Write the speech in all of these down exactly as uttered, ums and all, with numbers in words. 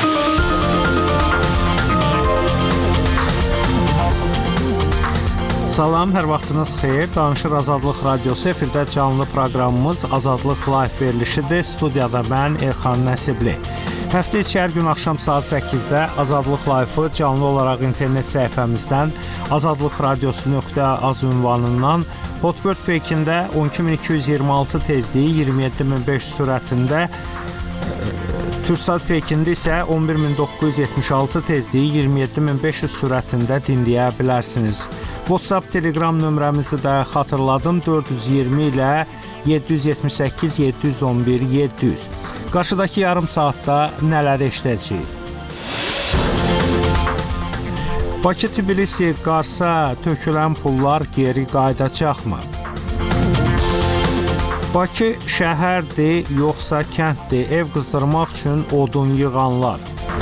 Salam, hər vaxtınız xeyir. Danışır Azadlıq Radiosu, efirdə canlı proqramımız Azadlıq Live verilişidir. Studiyada mən Elxan Nəsibli. Həftə içi hər gün axşam saat səkkizdə Azadlıq Live-ı canlı olaraq internet səhifəmizdən azadlıq radiosu nöqtə az ünvanından Hotbird Pekində on iki min iki yüz iyirmi altı tezliyi iyirmi yeddi min beş yüz sürətində, Türksat Pekində isə on bir min doqquz yüz yetmiş altı tezliyi iyirmi yeddi min beş yüz sürətində dinləyə bilərsiniz. WhatsApp, Telegram nömrəmizi də xatırladım, dörd yüz iyirmi ilə yeddi yüz yetmiş səkkiz yeddi yüz on bir yeddi yüz. Qarşıdakı yarım saatda nələr eşidəcəyik? Bakı-Tbilisi, Qarsa tökülən pullar geri qayıdacaqmı? Bakı şəhərdir, yoxsa kənddir? Ev qızdırmaq üçün odun yığanlar.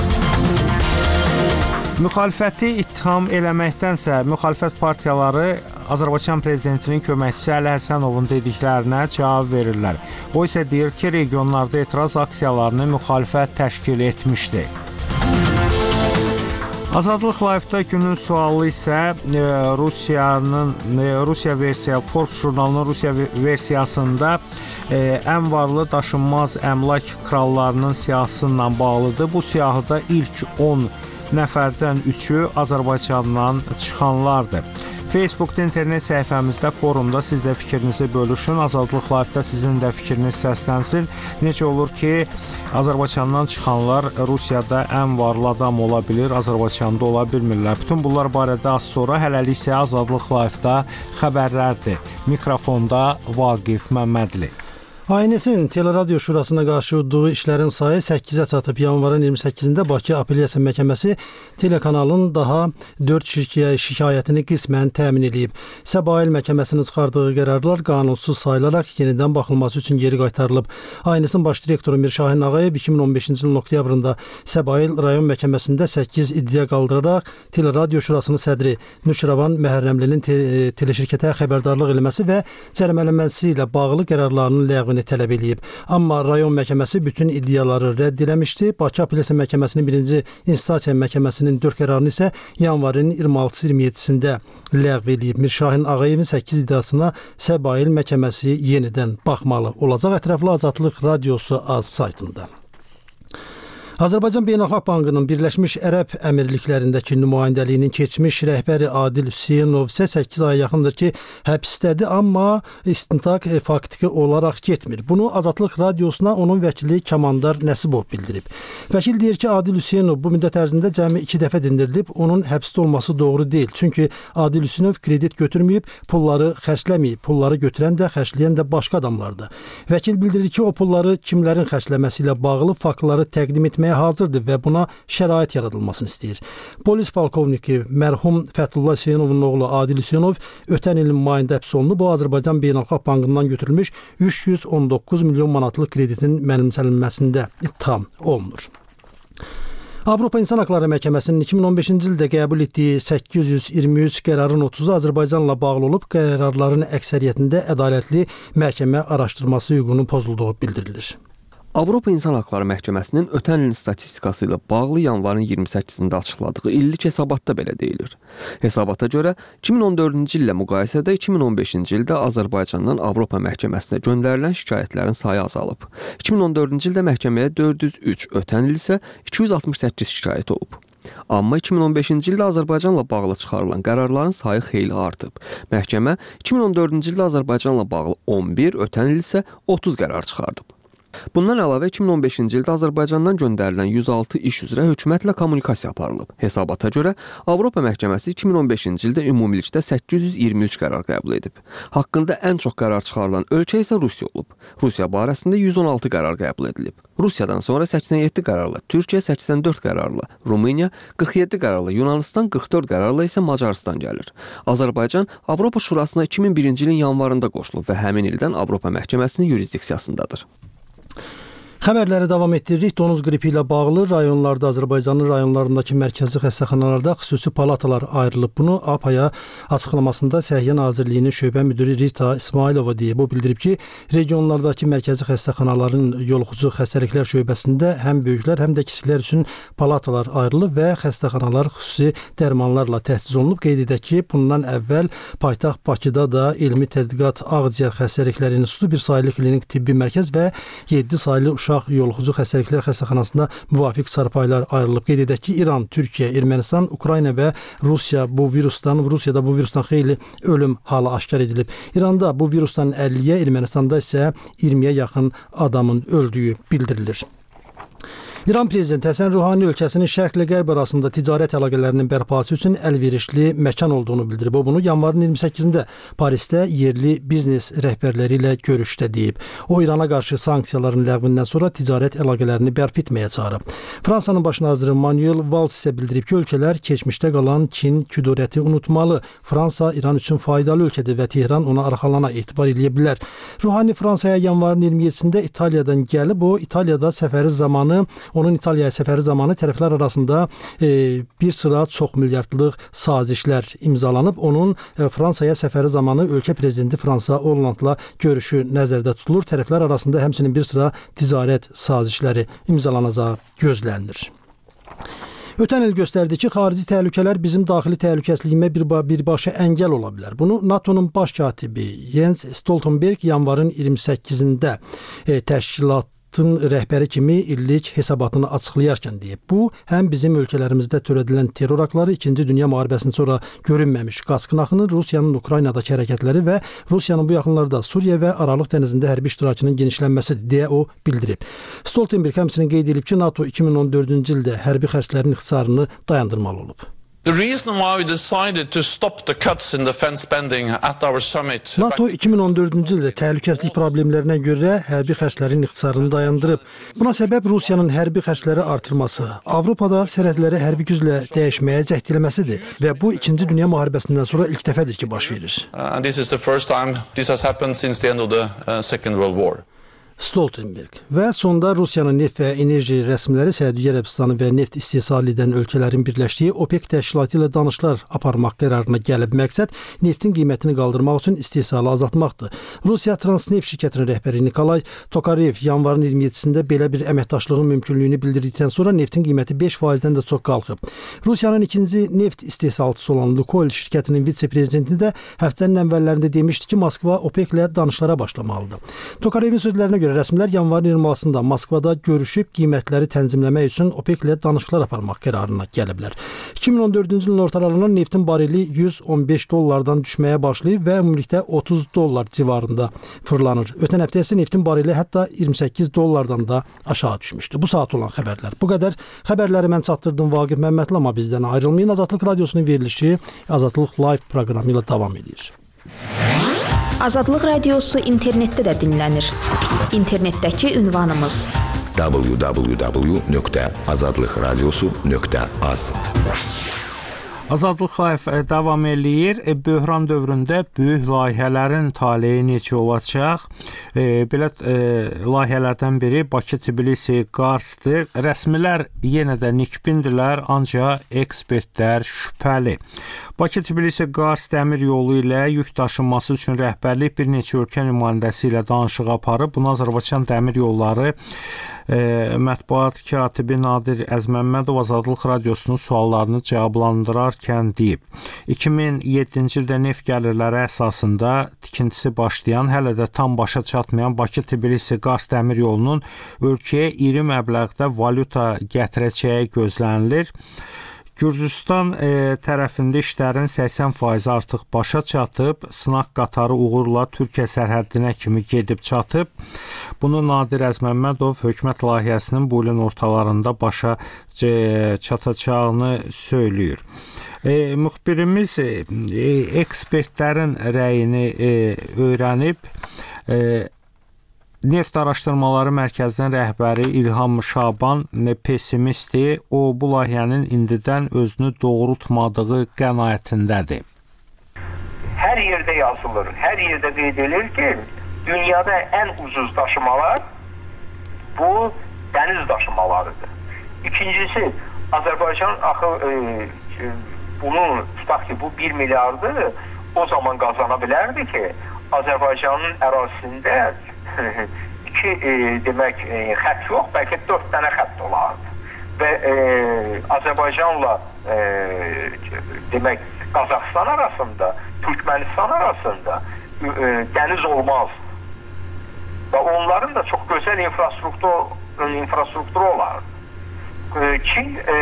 Müxalifəti ittiham eləməkdənsə, müxalifət partiyaları Azərbaycan prezidentinin köməkçisi Əli Həsənovun dediklərinə cavab verirlər. O isə deyir ki, regionlarda etiraz aksiyalarını müxalifət təşkil etmişdi. Azadlıq Live-da günün sualı isə e, Rusiyanın e, Rusiya versiya Forbes jurnalının Rusiya versiyasında e, ən varlı daşınmaz əmlak krallarının siyahısı ilə bağlıdır. Bu siyahıda ilk on nəfərdən üçü Azərbaycandan çıxanlardır. Facebookda internet səhifəmizdə, forumda siz də fikrinizi bölüşün. Azadlıq Live-da sizin də fikriniz səslənsin. Necə olur ki, Azərbaycandan çıxanlar Rusiyada ən varlı adam ola bilir, Azərbaycanda ola bilmirlər. Bütün bunlar barədə az sonra, hələlik isə Azadlıq Live-da xəbərlərdir. Mikrofonda Vaqif Məmmədli. A N S-in Teleradyo Şurasına qarşı yürütdüyü işlərin sayı səkkizə çatıb. Yanvarın iyirmi səkkizində Bakı Apellyasiya Məhkəməsi telekanalın daha dörd şikayətini qismən təmin edib. Səbail Məhkəməsinin çıxardığı qərarlar qanunsuz sayılaraq yenidən baxılması üçün geri qaytarılıb. A N S-in baş direktoru Mirşahin Ağayev iki min on beşinci ilin oktyabrında Səbail rayon məhkəməsində səkkiz iddia qaldıraraq Teleradyo Şurasının sədri Nüşravan Məhərrəmlinin te teleşirkətə xəbərdarlıq eləməsi və cərimələnməsi ilə bağlı qərarlarının ləğvini tələb edib. Amma rayon məhkəməsi bütün iddiaları rədd eləmişdi. Bakı Apellyasiya Məhkəməsinin birinci instansiya məhkəməsinin dörd qərarını isə yanvarın iyirmi altısı iyirmi yeddisində ləğv edib. Mirşahin Ağayevin səkkiz iddiasına Səbail məhkəməsi yenidən baxmalı olacaq. Ətraflı Azadlıq Radiosu az saytında. Azərbaycan Beynəlxalq Bankının Birləşmiş Ərəb Əmirliklərindəki nümayəndəliyinin keçmiş rəhbəri Adil Hüseynov isə səkkiz aya yaxındır ki, həbsdədir, amma istintaq faktiki olaraq getmir. Bunu Azadlıq Radiosuna onun vəkili Kəmandar Nəsibov bildirib. Vəkil deyir ki, Adil Hüseynov bu müddət ərzində cəmi iki dəfə dindirilib, onun həbsdə olması doğru deyil. Çünki Adil Hüseynov kredit götürməyib, pulları xərcləməyib, pulları götürən də, xərcləyən də başqa adamlardır. Vəkil bildirir ki, o pulları kimlərin xərcləməsi ilə bağlı faktları təqdim etməyə hazırdır və buna şərait yaradılmasını istəyir. Polis polkovniki mərhum Fətullah Hüseynovun oğlu Adil Hüseynov ötən ilin mayında həbs olunub. Bu Azərbaycan Beynəlxalq Bankından götürülmüş üç yüz on doqquz milyon manatlıq kreditin mənimsənilməsində ittiham olunur. Avropa İnsan Haqları Məhkəməsinin iki min on beşinci ildə qəbul etdiyi səkkiz yüz iyirmi üç qərarın otuzu Azərbaycanla bağlı olub. Qərarların əksəriyyətində ədalətli məhkəmə araşdırması hüququnun pozulduğu bildirilir. Avropa İnsan Haqları Məhkəməsinin ötən ilin statistikası ilə bağlı yanvarın iyirmi səkkizində açıqladığı illik hesabatda belə deyilir. Hesabata görə iki min on dördüncü illə müqayisədə iki min on beşinci ildə Azərbaycandan Avropa Məhkəməsinə göndərilən şikayətlərin sayı azalıb. iki min on dördüncü ildə məhkəməyə dörd yüz üç, ötən il isə iki yüz altmış səkkiz şikayət olub. Amma iki min on beşinci ildə Azərbaycanla bağlı çıxarılan qərarların sayı xeyli artıb. Məhkəmə iki min on dördüncü ildə Azərbaycanla bağlı on bir, ötən il isə otuz qərar çıxardıb. Bundan əlavə iki min on beşinci ildə Azərbaycandan göndərilən yüz altı iş üzrə hökumətlə kommunikasiya aparılıb. Hesabata görə Avropa Məhkəməsi iki min on beşinci ildə ümumilikdə səkkiz yüz iyirmi üç qərar qəbul edib. Haqqında ən çox qərar çıxarılan ölkə isə Rusiya olub. Rusiya barəsində yüz on altı qərar qəbul edilib. Rusiyadan sonra səksən yeddi qərarla, Türkiyə səksən dörd qərarla, Rumıniya qırx yeddi qərarla, Yunanistan qırx dörd qərarla isə Macarıstan gəlir. Azərbaycan Avropa Şurasına iki min birinci ilin yanvarında qoşulub və həmin ildən Avropa Məhkəməsinin yurisdiksiyasındadır. Xəbərləri davam etdiririk. Donuz qripi ilə bağlı rayonlarda, Azərbaycanın rayonlarındakı mərkəzi xəstəxanalarda xüsusi palatalar ayrılıb. Bunu A P A-ya açıqlamasında Səhiyyə Nazirliyinin şöbə müdiri Rita İsmailova deyib. O bildirib ki, regionlardakı mərkəzi xəstəxanaların yoluxucu xəstəliklər şöbəsində həm böyüklər, həm də kiçiklər üçün palatalar ayrılıb və xəstəxanalar xüsusi dərmanlarla təchiz olunub. Qeyd edək ki, bundan əvvəl paytaxt Bakıda da Elmi Tədqiqat Ağciyər Xəstəlikləri İnstitutu bir saylı klinik tibbi mərkəz və yeddi saylı uşaq yoluxucu xəstəliklər xəstəxanasında müvafiq çarpayılar ayrılıb. Qeyd edək ki, İran, Türkiyə, Ermənistan, Ukrayna və Rusiya bu virusdan, Rusiyada bu virusdan xeyli ölüm halı aşkar edilib. İranda bu virusdan əlliyə, Ermənistanda isə iyirmiyə yaxın adamın öldüyü bildirilir. İran prezidenti Həsən Ruhani ölkəsinin şərqlə qərb arasında ticarət əlaqələrinin bərpası üçün əlverişli məkan olduğunu bildirib. O bunu yanvarın iyirmi səkkizində Parisdə yerli biznes rəhbərləri ilə görüşdə deyib. O İrana qarşı sanksiyaların ləğvindən sonra ticarət əlaqələrini bərpa etməyə çağırıb. Fransanın baş naziri Manuel Valls isə bildirib ki, ölkələr keçmişdə qalan kin küdurəti unutmalı. Fransa İran üçün faydalı ölkədir və Tehran ona arxalana etibar edə bilər. Ruhani Fransaya yanvarın iyirmi yeddisində İtaliyadan gəlib. O İtaliyada səfəri zamanı Onun İtaliyaya səfəri zamanı tərəflər arasında e, bir sıra çox milyardlıq sazişlər imzalanıb. Onun e, Fransaya səfəri zamanı ölkə prezidenti Fransa Hollandla görüşü nəzərdə tutulur. Tərəflər arasında həmçinin bir sıra ticarət sazişləri imzalanacağı gözlənilir. Ötən il göstərdi ki, xarici təhlükələr bizim daxili təhlükəsizliyimə bir birbaşa əngəl ola bilər. Bunu NATO'nun baş katibi Jens Stoltenberg yanvarın iyirmi səkkizində e, təşkilat rəhbəri kimi illik hesabatını açıqlayarkən deyib. Bu, həm bizim ölkələrimizdə törədilən terror aktları, İkinci Dünya müharibəsindən sonra görünməmiş qaçqın axını, Rusiyanın Ukraynadakı hərəkətləri və Rusiyanın bu yaxınlarda Suriya və Aralıq dənizində hərbi iştirakının genişlənməsidir, deyə o bildirib. Stoltenberg həmçinin qeyd edib ki, NATO iki min on dördüncü ildə hərbi xərclərin ixtisarını dayandırmalı olub. The reason why we decided to stop the cuts in defense spending at our summit. NATO iki min on dördüncü ildə təhlükəsizlik problemlərinə görə hərbi xərclərin ixtisarını dayandırıb. Buna səbəb Rusiyanın hərbi xərcləri artırması, Avropada sərhədləri hərbi güclə dəyişməyə cəhd etməsidir və bu İkinci Dünya müharibəsindən sonra ilk dəfədir ki, baş verir. Uh, and this is the first time this has happened since the end of the uh, Second World War. Stoltenberg və sonda Rusiyanın neft və enerji rəsmiləri Səudiyyə Ərəbistanı və neft istehsal edən ölkələrin birləşdiyi OPEC təşkilatı ilə danışıqlar aparmaq qərarına gəlib. Məqsəd neftin qiymətini qaldırmaq üçün istehsalı azaltmaqdır. Rusiya Transneft şirkətinin rəhbəri Nikolay Tokarev yanvarın iyirmi yeddisində belə bir əməkdaşlığın mümkünlüyünü bildirdikdən sonra neftin qiyməti beş faizdən də çox qalxıb. Rusiyanın ikinci neft istehsalçısı olan Lukoil şirkətinin vitse-prezidenti də həftənin əvvəllərində demişdi ki, Moskva OPEC ilə danışıqlara başlamalıdır. Tokarevin sözlərinə görə rəsmilər yanvarın iyirmisində Moskvada görüşüb qiymətləri tənzimləmək üçün OPEC ilə danışıqlar aparmaq qərarına gəliblər. iki min on dördüncü ilin ortalarından neftin bareli yüz on beş dollardan düşməyə başlayıb və ümumilikdə otuz dollar civarında fırlanır. Ötən həftə isə neftin bareli hətta iyirmi səkkiz dollardan da aşağı düşmüşdü. Bu saat olan xəbərlər bu qədər. Xəbərləri mən çatdırdım Vaqif Məmmədli, amma bizdən ayrılmayın. Azadlıq Radiosunun verilişi Azadlıq Live proqramı ilə davam edir. Azadlıq Radiosu internetdə də dinlənir. İnternetdəki ünvanımız w w w nöqtə azadlıq radiosu nöqtə az. Azadlıq Live davam eləyir. Böhran dövründə böyük layihələrin taleyi necə olacaq? E, belə e, layihələrdən biri Bakı-Tbilisi-Qarsdır. Rəsmilər yenə də nikbindirlər, ancaq ekspertlər şübhəli. Bakı-Tbilisi-Qars dəmir yolu ilə yük daşınması üçün rəhbərlik bir neçə ölkə nümayəndəsi ilə danışıq aparıb. Bunu Azərbaycan Dəmir Yolları e, mətbuat katibi Nadir Əzməmmədov Azadlıq Radiosunun suallarını cavablandırarkən deyib. iki min yeddinci ildə neft gəlirləri əsasında tikintisi başlayan, hələ də tam başa çatmayan Bakı-Tbilisi-Qars dəmir yolunun ölkəyə iri məbləğdə valyuta gətirəcəyi gözlənilir. Gürcüstan e, tərəfində işlərin səksən faizi artıq başa çatıb, sınaq qatarı uğurla Türkiyə sərhəddinə kimi gedib çatıb. Bunu Nadir Əzməmmədov hökumət layihəsinin bu ilin ortalarında başa e, çatacağını söylüyor. E, müxbirimiz e, ekspertlərin rəyini e, öyrənib. E, Neft Araşdırmaları Mərkəzinin rəhbəri İlham Şaban pessimistdir. O, bu layihənin indidən özünü doğrultmadığı qənaətindədir. Hər yerdə yazılır, hər yerdə qeyd edilir ki, dünyada ən ucuz daşımalar bu dəniz daşımalarıdır. İkincisi, Azərbaycan axı e, e, bunu tutaq ki, bu bir milyardı o zaman qazana bilərdi ki, Azərbaycanın ərazisində iki e, demək e, xətt yox, bəlkə dörd dənə xətt olardı. Və e, Azərbaycanla e, demək Qazaxıstan arasında, Türkmenistan arasında e, dəniz olmaz. Və onların da çox gözəl infrastruktur, infrastrukturu olardı. E, Çin e,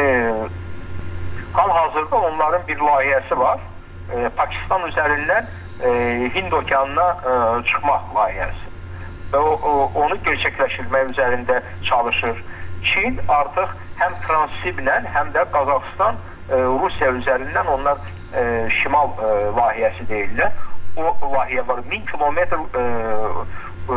hal-hazırda onların bir layihəsi var. E, Pakistan üzərindən e, Hind okeanına e, çıxmaq layihəsi. Və o, o, onu gerçəkləşdirmək üzərində çalışır. Çin artıq həm Transsiblə, həm də Qazaxıstan, e, Rusiya üzərindən onlar e, şimal e, layihəsi deyirlər. O layihə var. min kilometr e, e,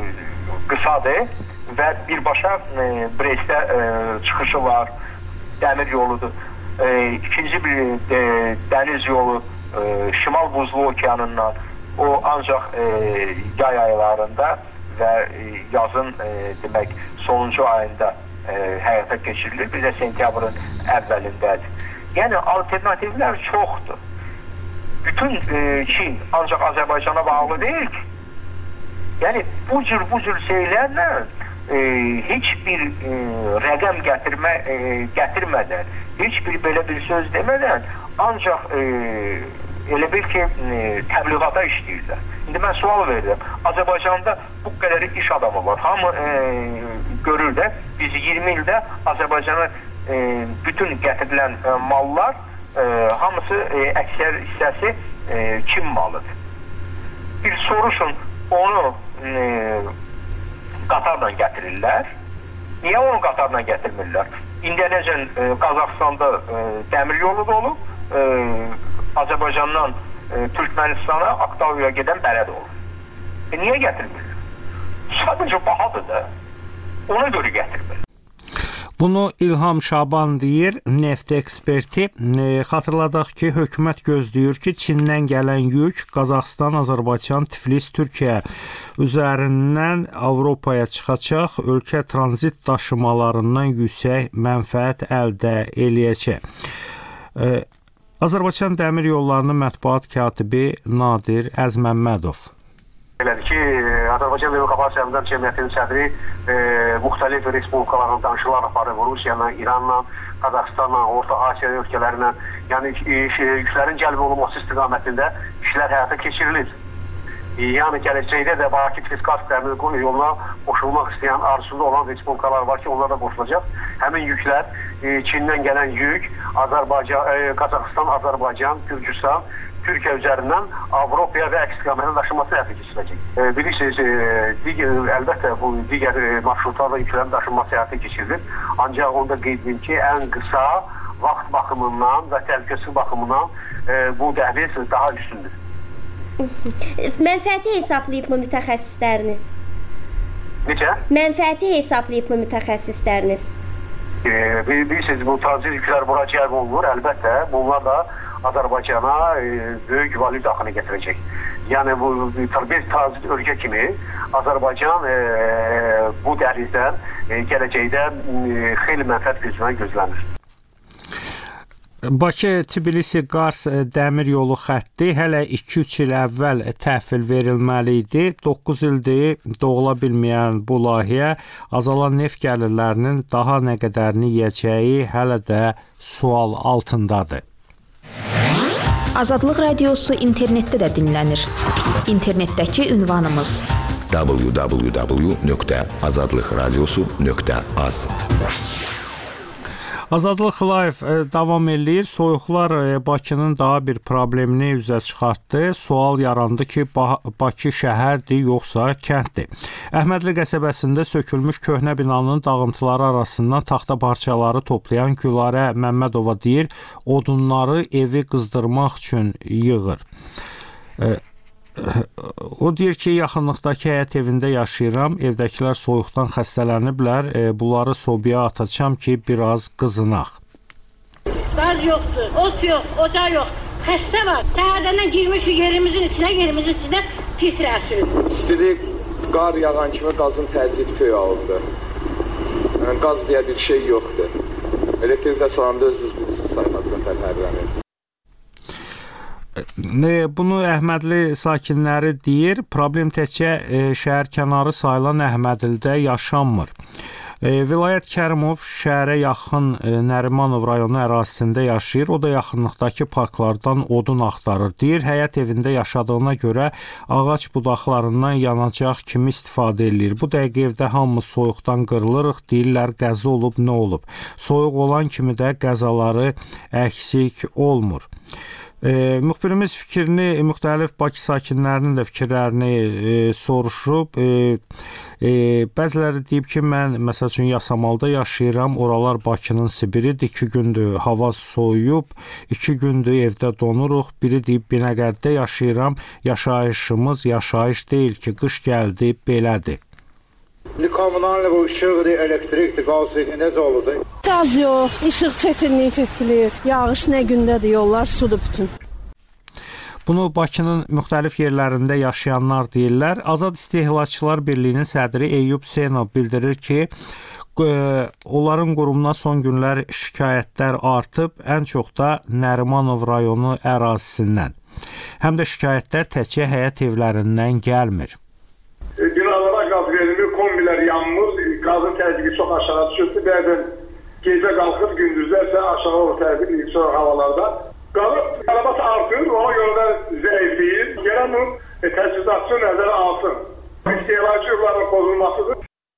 qısadır və birbaşa e, Brestə e, çıxışı var. Dəmir yoludur. E, ikinci bir e, dəniz yolu e, Şimal Buzlu Okeanından. O ancaq e, yay aylarında və e, yazın e, demək sonuncu ayında e, həyata keçirilir. Bir də sentyabrın əvvəlindədir. Yəni alternativlər çoxdur. Bütün e, Çin ancaq Azərbaycana bağlı deyil ki. Yəni bu cür bu cür şeylərlə e, heç bir e, rəqəm gətirmə e, gətirmədən, heç bir belə bir söz demədən ancaq e, elə bil ki e, təbliğata işləyirlər. İndi mən sual verirəm. Azərbaycanda bu qədər iş adamı var. Hamı e, görür də biz iyirmi ildə Azərbaycana e, bütün gətirilən e, mallar e, hamısı e, əksər hissəsi e, Çin malıdır. Bir soruşun, onu e, qatarla gətirirlər. Niyə onu qatarla gətirmirlər? İndiyəcən e, Qazaxstanda e, dəmir yolu da olub, e, Azərbaycandan e, Türkmenistana, Aktauya gedən bələd olur. E, niyə gətirmirlər? Sadəcə bahadır da. Ona görə gətirmirlər. Bunu İlham Şaban deyir, neft eksperti. E, xatırladaq ki, hökumət gözləyir ki, Çindən gələn yük Qazaxstan, Azərbaycan, Tiflis, Türkiyə üzərindən Avropaya çıxacaq, ölkə tranzit daşımalarından yüksək mənfəət əldə eləyəcək. E, Azərbaycan Dəmir Yollarının mətbuat katibi Nadir Əzməmmədov. Belədir ki, Azərbaycan Dəmir Qapağı Səhmdar Cəmiyyətinin sədri e, müxtəlif respublikalarla danışıqlar aparıb, Rusiyanla, İranla, Qazaxıstanla, Orta Asiya ölkələrlə, yəni yüklərin cəlb olunması istiqamətində işlər həyata keçirilir. E, yəni gələcəkdə də Bakı-Tiflis-Qaz dəmir yoluna qoşulmaq istəyən arzusunda olan respublikalar var ki, onlar da qoşulacaq. Həmin yüklər, e, Çindən gələn yük, Azərbaycan, e, Qazaxıstan, Azərbaycan, Gürcüstan, Türkiyə üzərindən Avropaya və əks istiqamətə daşınması həyata keçiriləcək. E, bilirsiniz, e, digər, əlbəttə bu digər e, marşrutlarla yüklərin daşınması həyata keçirilir. Ancaq onda qeyd edim ki, ən qısa vaxt baxımından və təhlükəsizlik baxımından e, bu dəhliz daha üstündür. Mənfəəti hesablayıbmı mütəxəssisləriniz? Necə? Mənfəəti hesablayıbmı mütəxəssisləriniz? E, bilirsiniz, bu tranzit yüklər bura cəlb olunur. Əlbəttə, bunlar da Azərbaycana e, böyük valyuta axını gətirəcək. Yəni bu bir tranzit ölkə kimi Azərbaycan e, bu dəhlizdən e, gələcəkdə e, xeyli mənfəət gözlənir, gözlənir. Bakı-Tbilisi-Qars dəmir yolu xətti hələ iki üç il əvvəl təhvil verilməli idi. doqquz ildir doğula bilməyən bu layihə azalan neft gəlirlərinin daha nə qədərini yeyəcəyi hələ də sual altındadır. Azadlıq Radiosu internetdə də dinlənir. İnternetdəki ünvanımız w w w nöqtə azadlıq radiosu nöqtə az. Azadlıq Live davam eləyir. Soyuqlar Bakının daha bir problemini üzə çıxartdı. Sual yarandı ki, Bakı şəhərdir, yoxsa kənddir. Əhmədli qəsəbəsində sökülmüş köhnə binanın dağıntıları arasından taxta parçaları toplayan Gülarə Məmmədova deyir, odunları evi qızdırmaq üçün yığır. O deyir ki, yaxınlıqdakı həyət evində yaşayıram, evdəkilər soyuqdan xəstələniblər, e, bunları sobaya atacam ki, biraz qızınaq. Qaz yoxdur, ot yox, ocaq yox, xəstə var. Səhərdən girmişik yerimizin içinə, yerimizin içində titrəsir. İstilik qar yağan kimi qazın təzyiq töy alındı. Yəni, qaz deyə bir şey yoxdur. Elektrik təchizatında öz sayılacaq fərqlənir. Bunu Əhmədli sakinləri deyir. Problem təkcə şəhər kənarı sayılan Əhmədlidə yaşanmır. Vilayət Kərimov şəhərə yaxın Nərimanov rayonu ərazisində yaşayır. O da yaxınlıqdakı parklardan odun axtarır. Deyir, həyət evində yaşadığına görə ağac budaqlarından yanacaq kimi istifadə edir. Bu dəqiqə evdə hamımız soyuqdan qırılırıq. Deyirlər, qəza olub, nə olub? Soyuq olan kimi də qəzaları əksik olmur. E, müxbirimiz fikrini, müxtəlif Bakı sakinlərinin də fikirlərini e, soruşub. E, e, bəziləri deyib ki, mən məsəl üçün Yasamalda yaşayıram, oralar Bakının Sibiridir, iki gündür hava soyuyub, iki gündür evdə donuruq. Biri deyib, Binəqədidə yaşayıram, yaşayışımız yaşayış deyil ki, qış gəldi, belədir. Kommunallı bu işıqdır, elektrikdir, qazdır, necə olacaq? Qaz yox, işıq çətinliyi çəkilir, yağış nə gündədir, yollar sudur bütün. Bunu Bakının müxtəlif yerlərində yaşayanlar deyirlər. Azad İstehlakçılar Birliyinin sədri Eyyub Hüseynov bildirir ki, onların qurumuna son günlər şikayətlər artıb, ən çox da Nərimanov rayonu ərazisindən. Həm də şikayətlər təkcə həyət evlərindən gəlmir. Binalara qaz verilir, kombilər yanmır, qazın təzyiqi çox aşağı düşürdü. Bəzən gecə qalxır, gündüzlər isə aşağı olur təzyiq, sonra havalarda. Qazın tələbat artır, ona görə də zəifləyir. Gələn bu təchizatçı nəzərə alsın. İstehlakçı hüquqların pozulmasıdır.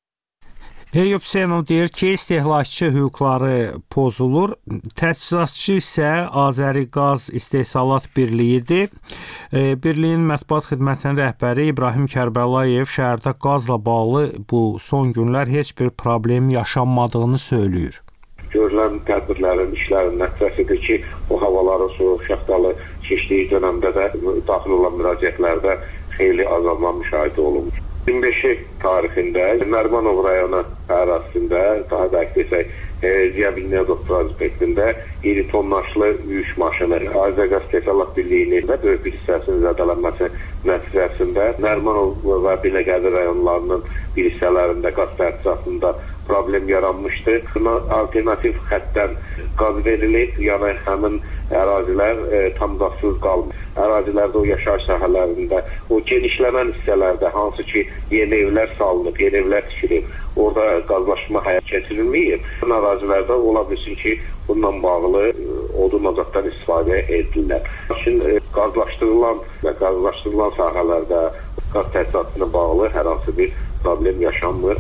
Eyyub Hüseynov deyir ki, istehlakçı hüquqları pozulur. Təchizatçı isə Azəriqaz İstehsalat Birliyidir. Birliyin mətbuat xidmətinin rəhbəri İbrahim Kərbəlayev şəhərdə qazla bağlı bu son günlər heç bir problem yaşanmadığını söylüyor. Görülən tədbirlərin, işlərin nəticəsidir ki, o havaların soyuq şaxtalı keçdiyi dönəmdə də daxil olan müraciətlərdə xeyli azalma müşahidə olunur. iyirmi beşi tarixində Nərimanov rayonu ərazisində, daha da desək, Ziyabilniyazov prospektində iri tonnajlı yük maşını Azəriqaz İstehsalat Birliyinin və böyük bir hissəsinin zədələnməsi nəticəsində Nərimanov və Binəqədi rayonlarının bir hissələrində qaz təchizatında problem yaranmışdı. Buna alternativ xəttdən qaz verilib, yəni həmin ərazilər e, tam qazsız qalmır. Ərazilərdə o yaşayış sahələrində, o genişlənən hissələrdə hansı ki yeni evlər salınıb, yeni evlər tikilib, orada qazlaşma həyat keçirilməyib. Bu ərazilərdə ola bilsin ki, bununla bağlı e, odun ocaqdan istifadə edirlər. Lakin e, qazlaşdırılan və qazlaşdırılan sahələrdə qaz təchizatına bağlı hər hansı bir problem yaşanmır.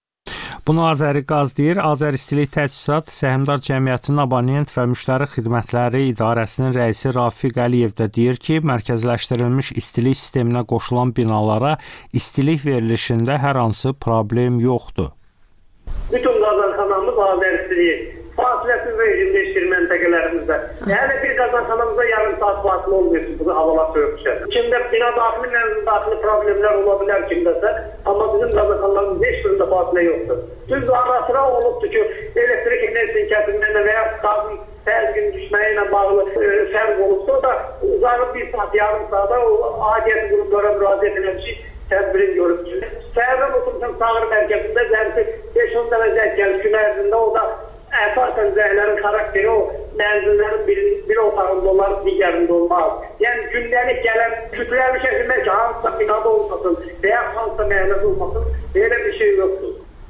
Bunu Azəriqaz deyir. Azəristilik Təchizat Səhmdar Cəmiyyətinin Abonent və Müştəri Xidmətləri İdarəsinin rəisi Rafiq Əliyev də deyir ki, mərkəzləşdirilmiş istilik sisteminə qoşulan binalara istilik verilişində hər hansı problem yoxdur. Bütün qazanxanamız Azəristiliyi fasiləsiz rejimdə işləyir məntəqələrimizdə. Yəni bir qazanxanamızda yarım saat fasilə olmuyor ki, bu havalar soyuq düşər. Kimdə bina daxili, mənzil daxili problemlər ola bilər kimdəsə, amma bizim qazanxanlarımızda heç birində fasilə yoxdur. Düz ara sıra olubdur ki, elektrik enerjisinin kəsilməyinə və ya qazın təzyiqin düşməyi ilə bağlı e, fərq olubdur. O da uzarıb bir saat, yarım saata o aidiyyəti qruplara müraciət eləmişik, tədbirin görüb. Səhərdən oturmuşam Sağır mərkəzində zərfi beş on dənə zərf gəlib gün ərzində, o da əsasən zərflərin xarakteri o mənzillərin bir, bir otağında olar, digərində olmaz. Yəni gündəlik gələn kütləvi şəkildə ki, hansısa binada olmasın və ya hansısa mənəsi olmasın, belə bir şey yoxdur.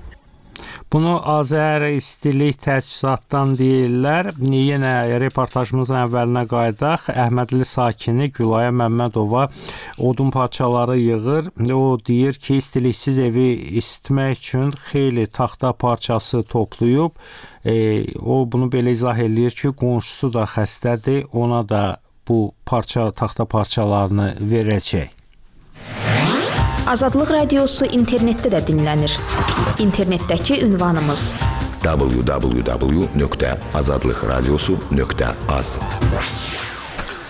Bunu Azəristilik Təchizatdan deyirlər. Yenə reportajımızın əvvəlinə qayıdaq. Əhmədli sakini Gülaya Məmmədova odun parçaları yığır. O deyir ki, istiliksiz evi isitmək üçün xeyli taxta parçası toplayıb. E, o bunu belə izah eləyir ki, qonşusu da xəstədir. Ona da bu parça taxta parçalarını verəcək. Azadlıq Radiosu internetdə də dinlənir. İnternetdəki ünvanımız w w w nöqtə azadlıqradiosu nöqtə az.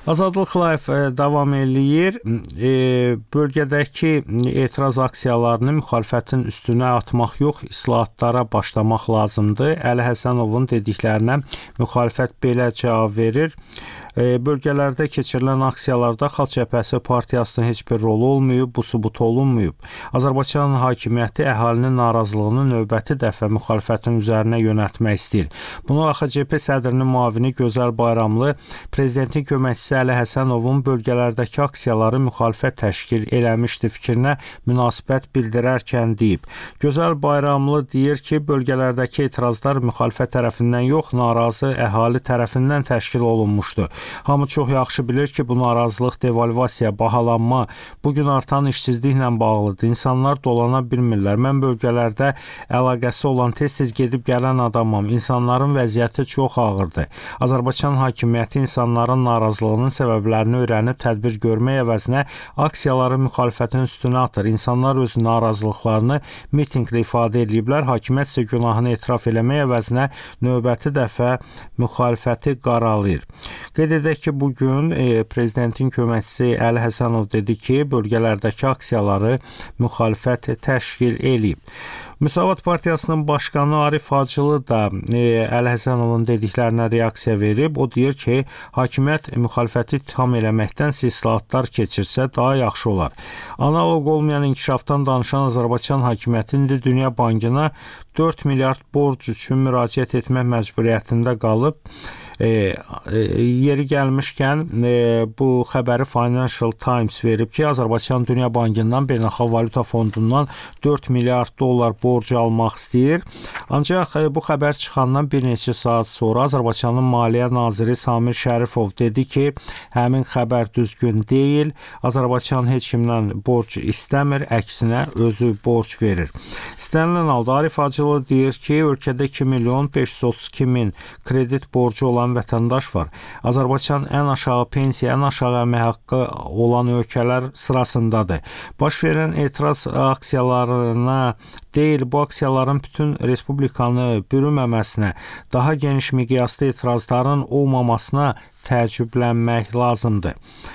Azadlıq Live davam eləyir. E, bölgədəki etiraz aksiyalarını müxalifətin üstünə atmaq yox, islahatlara başlamaq lazımdır. Əli Həsənovun dediklərinə müxalifət belə cavab verir. Bölgələrdə keçirilən aksiyalarda Xalq Cəbhəsi partiyasının heç bir rolu olmayıb, bu sübut olunmayıb. Azərbaycan hakimiyyəti əhalinin narazılığını növbəti dəfə müxalifətin üzərinə yönəltmək istəyir. Bunu A X C P sədrinin müavini Gözəl Bayramlı, prezidentin köməkçisi Əli Həsənovun bölgələrdəki aksiyaları müxalifət təşkil eləmişdi fikrinə münasibət bildirərkən deyib. Gözəl Bayramlı deyir ki, bölgələrdəki etirazlar müxalifət tərəfindən yox, narazı əhali tərəfindən təşkil olunmuşdu. Hamı çox yaxşı bilir ki, bu narazılıq, devalvasiya, bahalanma bugün artan işsizliklə bağlıdır. İnsanlar dolana bilmirlər. Mən bölgələrdə əlaqəsi olan tez-tez gedib gələn adamam. İnsanların vəziyyəti çox ağırdır. Azərbaycan hakimiyyəti insanların narazılığının səbəblərini öyrənib tədbir görmək əvəzinə aksiyaları müxalifətin üstünə atır. İnsanlar öz narazılıqlarını mitinqlə ifadə ediblər. Hakimiyyət isə günahını etiraf eləmək əvəzinə növbəti dəfə müxalifəti qaralayır. Qeyd edək ki, bugün e, prezidentin köməkçisi Əli Həsənov dedi ki, bölgələrdəki aksiyaları müxalifət təşkil eləyib. Müsavat Partiyasının başqanı Arif Hacılı da e, Əli Həsənovun dediklərinə reaksiya verib. O deyir ki, hakimiyyət müxalifəti ittiham eləməkdən islahatlar keçirsə daha yaxşı olar. Analoq olmayan inkişafdan danışan Azərbaycan hakimiyyəti indi Dünya Bankına dörd milyard borc üçün müraciət etmək məcburiyyətində qalıb. E, e, yeri gəlmişkən e, bu xəbəri Financial Times verib ki, Azərbaycan Dünya Bankından, Beynəlxalq Valyuta Fondundan dörd milyard dollar borc almaq istəyir. Ancaq e, bu xəbər çıxandan bir neçə saat sonra Azərbaycanın Maliyyə Naziri Samir Şərifov dedi ki, həmin xəbər düzgün deyil. Azərbaycan heç kimdən borc istəmir, əksinə özü borc verir. İstənilən halda Arif Hacılı deyir ki, ölkədə iki milyon beş yüz otuz iki min kredit borcu olan vətəndaş var. Azərbaycan ən aşağı pensiya, ən aşağı əmək haqqı olan ölkələr sırasındadır. Baş verən etiraz aksiyalarına deyil, bu aksiyaların bütün respublikanı bürüməməsinə, daha geniş miqyaslı etirazların olmamasına təəccüblənmək lazımdır.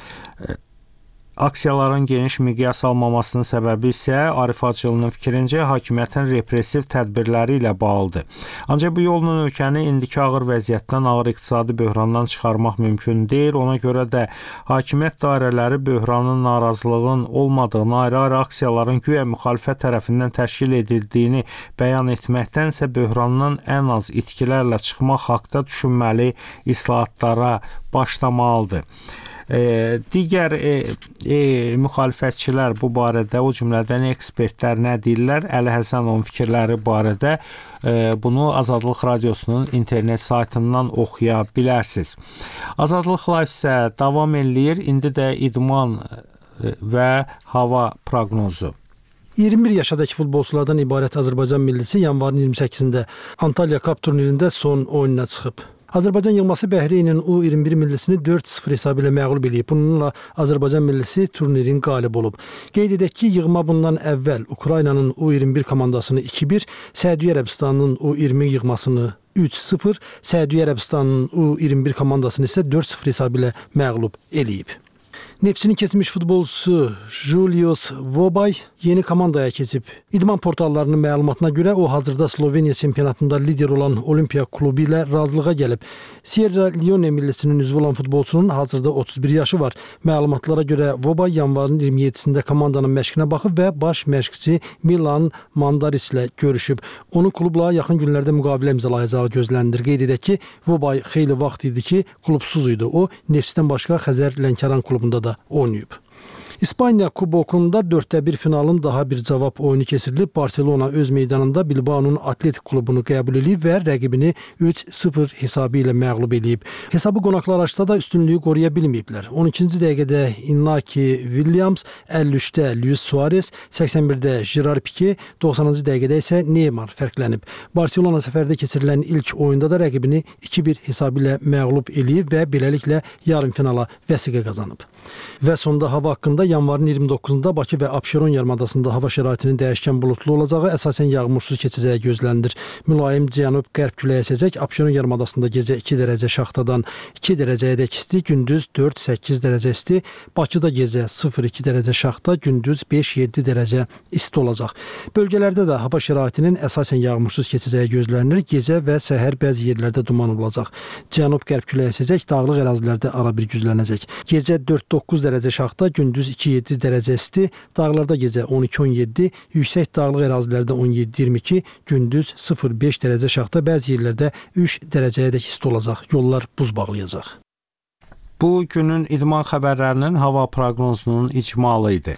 Aksiyaların geniş miqyas almamasının səbəbi isə Arif Hacılı'nın fikrincə hakimiyyətin repressiv tədbirləri ilə bağlıdır. Ancaq bu yolla ölkəni indiki ağır vəziyyətdən, ağır iqtisadi böhrandan çıxarmaq mümkün deyil. Ona görə də hakimiyyət dairələri böhranın, narazılığın olmadığını, ayrı-ayrı aksiyaların güya müxalifət tərəfindən təşkil edildiyini bəyan etməkdənsə böhrandan ən az itkilərlə çıxmaq haqda düşünməli, islahatlara başlamalıdır. E, digər e, e, müxalifətçilər bu barədə, o cümlədən ekspertlər nə deyirlər? Əli Həsənovun fikirləri barədə e, bunu Azadlıq Radiosunun internet saytından oxuya bilərsiniz. Azadlıq Live isə davam eləyir. İndi də idman və hava proqnozu. iyirmi bir yaşadakı futbolçulardan ibarət Azərbaycan millisi yanvarın iyirmi səkkizində Antalya Cup turnirində son oyununa çıxıb. Azərbaycan yığması Bəhreynin U iyirmi bir millisini dörd sıfır hesabı ilə məğlub edib. Bununla Azərbaycan millisi turnirin qalib olub. Qeyd edək ki, yığma bundan əvvəl Ukraynanın U iyirmi bir komandasını iki bir, Səudiyyə Ərəbistanının U iyirmi yığmasını üç sıfır, Səudiyyə Ərəbistanının U iyirmi bir komandasını isə dörd sıfır hesabı ilə məğlub edib. Neftçinin keçmiş futbolçusu Julius Vobay yeni komandaya keçib. İdman portallarının məlumatına görə o hazırda Sloveniya çempionatında lider olan Olimpiya klubu ilə razılığa gəlib. Sierra Leone millisinin üzvü olan futbolçunun hazırda otuz bir yaşı var. Məlumatlara görə Vobay yanvarın iyirmi yeddisində komandanın məşqinə baxıb və baş məşqçi Milan Mandaris ilə görüşüb. Onun klubla yaxın günlərdə müqavilə imzalayacağı gözlənilir. Qeyd edək ki, Vobay xeyli vaxt idi ki, klubsuz idi. O, Neftçidən başqa Xəzər Lənkəran klubunda da oynayıb. İspaniya kubokunda dörddə bir finalın daha bir cavab oyunu keçirilib. Barcelona öz meydanında Bilbao'nun Atletik klubunu qəbul edib və rəqibini üç sıfır hesabı ilə məğlub edib. Hesabı qonaqlar açsa da üstünlüyü qoruya bilməyiblər. on ikinci dəqiqədə Inaki Williams, əlli üçdə Luis Suarez, səksən birdə Gerard Piqué, doxsanıncı dəqiqədə isə Neymar fərqlənib. Barcelona səfərdə keçirilən ilk oyunda da rəqibini iki bir hesabı ilə məğlub edib və beləliklə yarım finala vəsiqə qazanıb. Və sonda hava haqqında yanvarın iyirmi doqquzunda Bakı və Abşeron yarımadasında hava şəraitinin dəyişkən buludlu olacağı, əsasən yağmursuz keçəcəyi gözlənilir. Mülayim cənub-qərb küləyi əsəcək. Abşeron yarımadasında gecə iki dərəcə şaxtadan iki dərəcəyədək isti, gündüz dörd səkkiz dərəcə isti. Bakıda gecə sıfır iki dərəcə şaxta, gündüz beş yeddi dərəcə isti olacaq. Bölgələrdə də hava şəraitinin əsasən yağmursuz keçəcəyi gözlənilir. Gecə və səhər bəzi yerlərdə duman olacaq. Cənub-qərb küləyi əsəcək, dağlıq ərazilərdə ara bir güclənəcək. Gecə dörd doqquz dərəcə şaxta, gündüz iki yeddi dərəcə isti. Dağlarda gecə on iki on yeddi, yüksək dağlıq ərazilərdə on yeddi iyirmi iki, gündüz sıfır beş dərəcə şaxta, bəzi yerlərdə üç dərəcəyədək isti olacaq. Yollar buz bağlayacaq. Bu günün idman xəbərlərinin hava proqnozunun icmalı idi.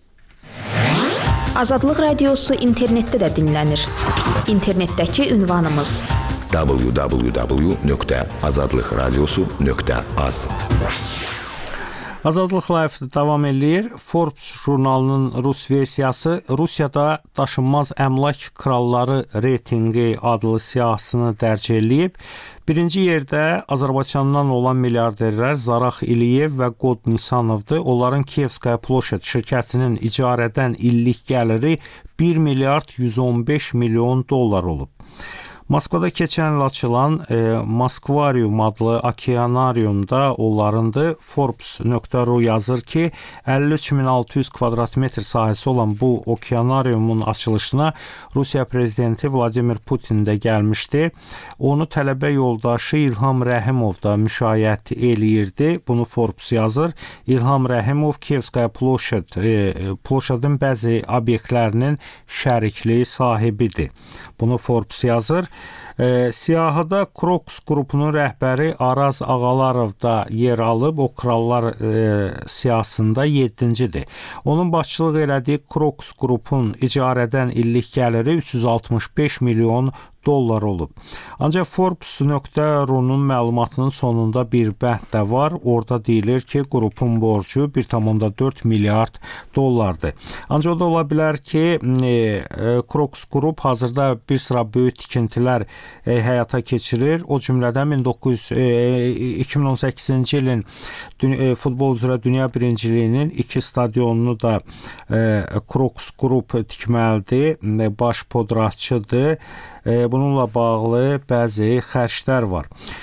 Azadlıq Radiosu internetdə də dinlənir. İnternetdəki ünvanımız w w w nöqtə azadlıq radiosu nöqtə az. Azadlıq Live davam eləyir. Forbes jurnalının Rus versiyası Rusiyada daşınmaz əmlak kralları reytinqi adlı siyahısını dərc eləyib. Birinci yerdə Azərbaycandan olan milyarderlər Zarax İliyev və Qod Nisanovdur. Onların Kiyevskaya Ploşet şirkətinin icarədən illik gəliri bir milyard yüz on beş milyon dollar olub. Moskvada keçən il açılan e, Moskvarium adlı okeanariumda onlarındır. Forbes nöqtə ru yazır ki, əlli üç min altı yüz kvadrat metr sahəsi olan bu okeanariumun açılışına Rusiya prezidenti Vladimir Putin də gəlmişdi. Onu tələbə yoldaşı İlham Rəhimov da müşayiət eləyirdi. Bunu Forbes yazır. İlham Rəhimov Kiyevskaya Ploşet, e, Ploşetin bəzi obyektlərinin şərikliyi sahibidir. Bunu Forbes yazır. E, siyahıda Kroks qrupunun rəhbəri Araz Ağalarov da yer alıb. O krallar e, siyasında yeddincidir. Onun başçılıq elədiyi Kroks qrupun icarədən illik gəliri üç yüz altmış beş milyon dollar olub. Ancaq Forbes nöqtə ru-nun məlumatının sonunda bir bənd də var. Orada deyilir ki, qrupun borcu bir tam dörd milyard dollardır. Ancaq o da ola bilər ki, e, Kroks qrup hazırda bir sıra böyük tikintilər e, həyata keçirir. O cümlədən iki min on səkkizinci ilin e, futbol üzrə dünya birinciliyinin iki stadionunu da e, Kroks qrup tikməlidir. E, baş podratçıdır. Bununla bağlı bəzi xərclər var.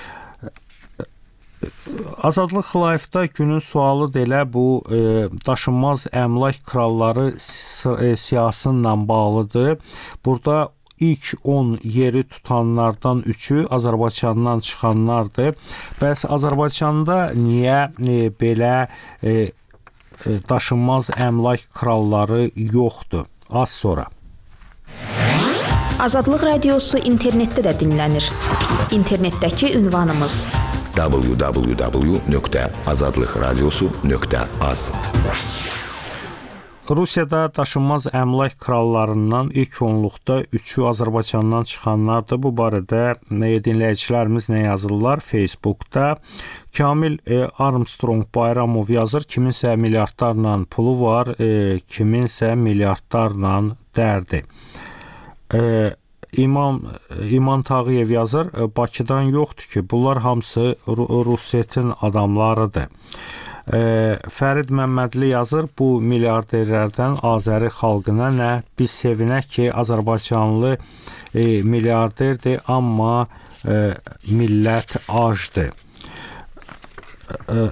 Azadlıq Live-da günün sualı da elə bu e, daşınmaz əmlak kralları siyahısı ilə bağlıdır. Burada ilk on yeri tutanlardan üçü Azərbaycandan çıxanlardır. Bəs Azərbaycanda niyə e, belə e, daşınmaz əmlak kralları yoxdur? Az sonra. Azadlıq Radiosu internetdə də dinlənir. İnternetdəki ünvanımız w w w nöqtə azadlıq radiosu nöqtə az. Rusiyada daşınmaz əmlak krallarından ilk onluqda üçü Azərbaycandan çıxanlardır. Bu barədə dinləyicilərimiz nə yazırlar? Facebookda Kamil e, Armstrong Bayramov yazır. Kiminsə milyardlarla pulu var, e, kiminsə milyardlarla dərdi. Ee, İmam İman Tağıyev yazır, Bakıdan yoxdur ki, bunlar hamısı Rusiyetin adamlarıdır. Ee, Fərid Məmmədli yazır, bu milyarderlərdən Azəri xalqına nə? Biz sevinək ki, Azərbaycanlı e, milyarderdir, amma e, millət acdır. E,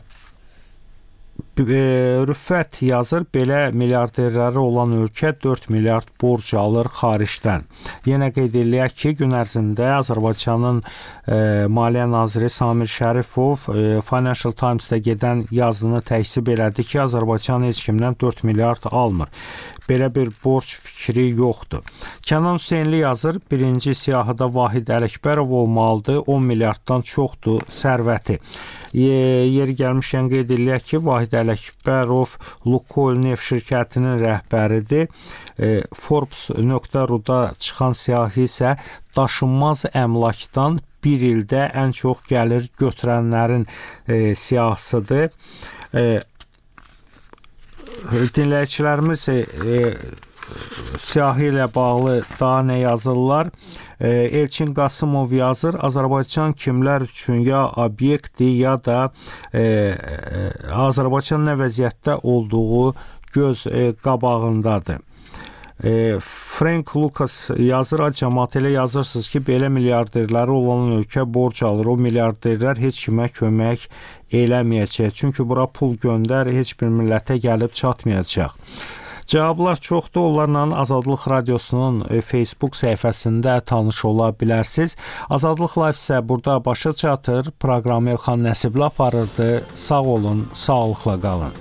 Rüffət yazır, belə milyarderləri olan ölkə dörd milyard borc alır xaricdən. Yenə qeyd eləyək ki, gün ərzində Azərbaycanın e, Maliyyə Naziri Samir Şərifov e, Financial Times-da gedən yazını təksib elədi ki, Azərbaycan heç kimdən dörd milyard almır. Belə bir borc fikri yoxdur. Kənan Hüseynli yazır, birinci siyahıda Vahid Ələkbərov olmalıdır, on milyarddan çoxdur sərvəti. Yeri gəlmişkən qeyd eləyək ki, Vahid Ələkbərov Lukoil neft şirkətinin rəhbəridir. Forbes nöqtə ru-da çıxan siyahı isə daşınmaz əmlakdan bir ildə ən çox gəlir götürənlərin e, siyahısıdır. E, dinləyicilərimiz e, siyahı ilə bağlı daha nə yazırlar? E, Elçin Qasımov yazır, Azərbaycan kimlər üçün ya obyektdir, ya da e, e, Azərbaycan nə vəziyyətdə olduğu göz e, qabağındadır. E, Frank Lucas yazır, cəmaət elə yazırsınız ki, belə milyarderləri olan ölkə borc alır. O milyarderlər heç kimə kömək eləməyəcək. Çünki bura pul göndər, heç bir millətə gəlib çatmayacaq. Cavablar çoxdur. Onlarla Azadlıq Radiosunun e, Facebook səhifəsində tanış ola bilərsiniz. Azadlıq Live isə burada başa çatır. Proqramı Elxan Nəsibli aparırdı. Sağ olun, sağlıqla qalın.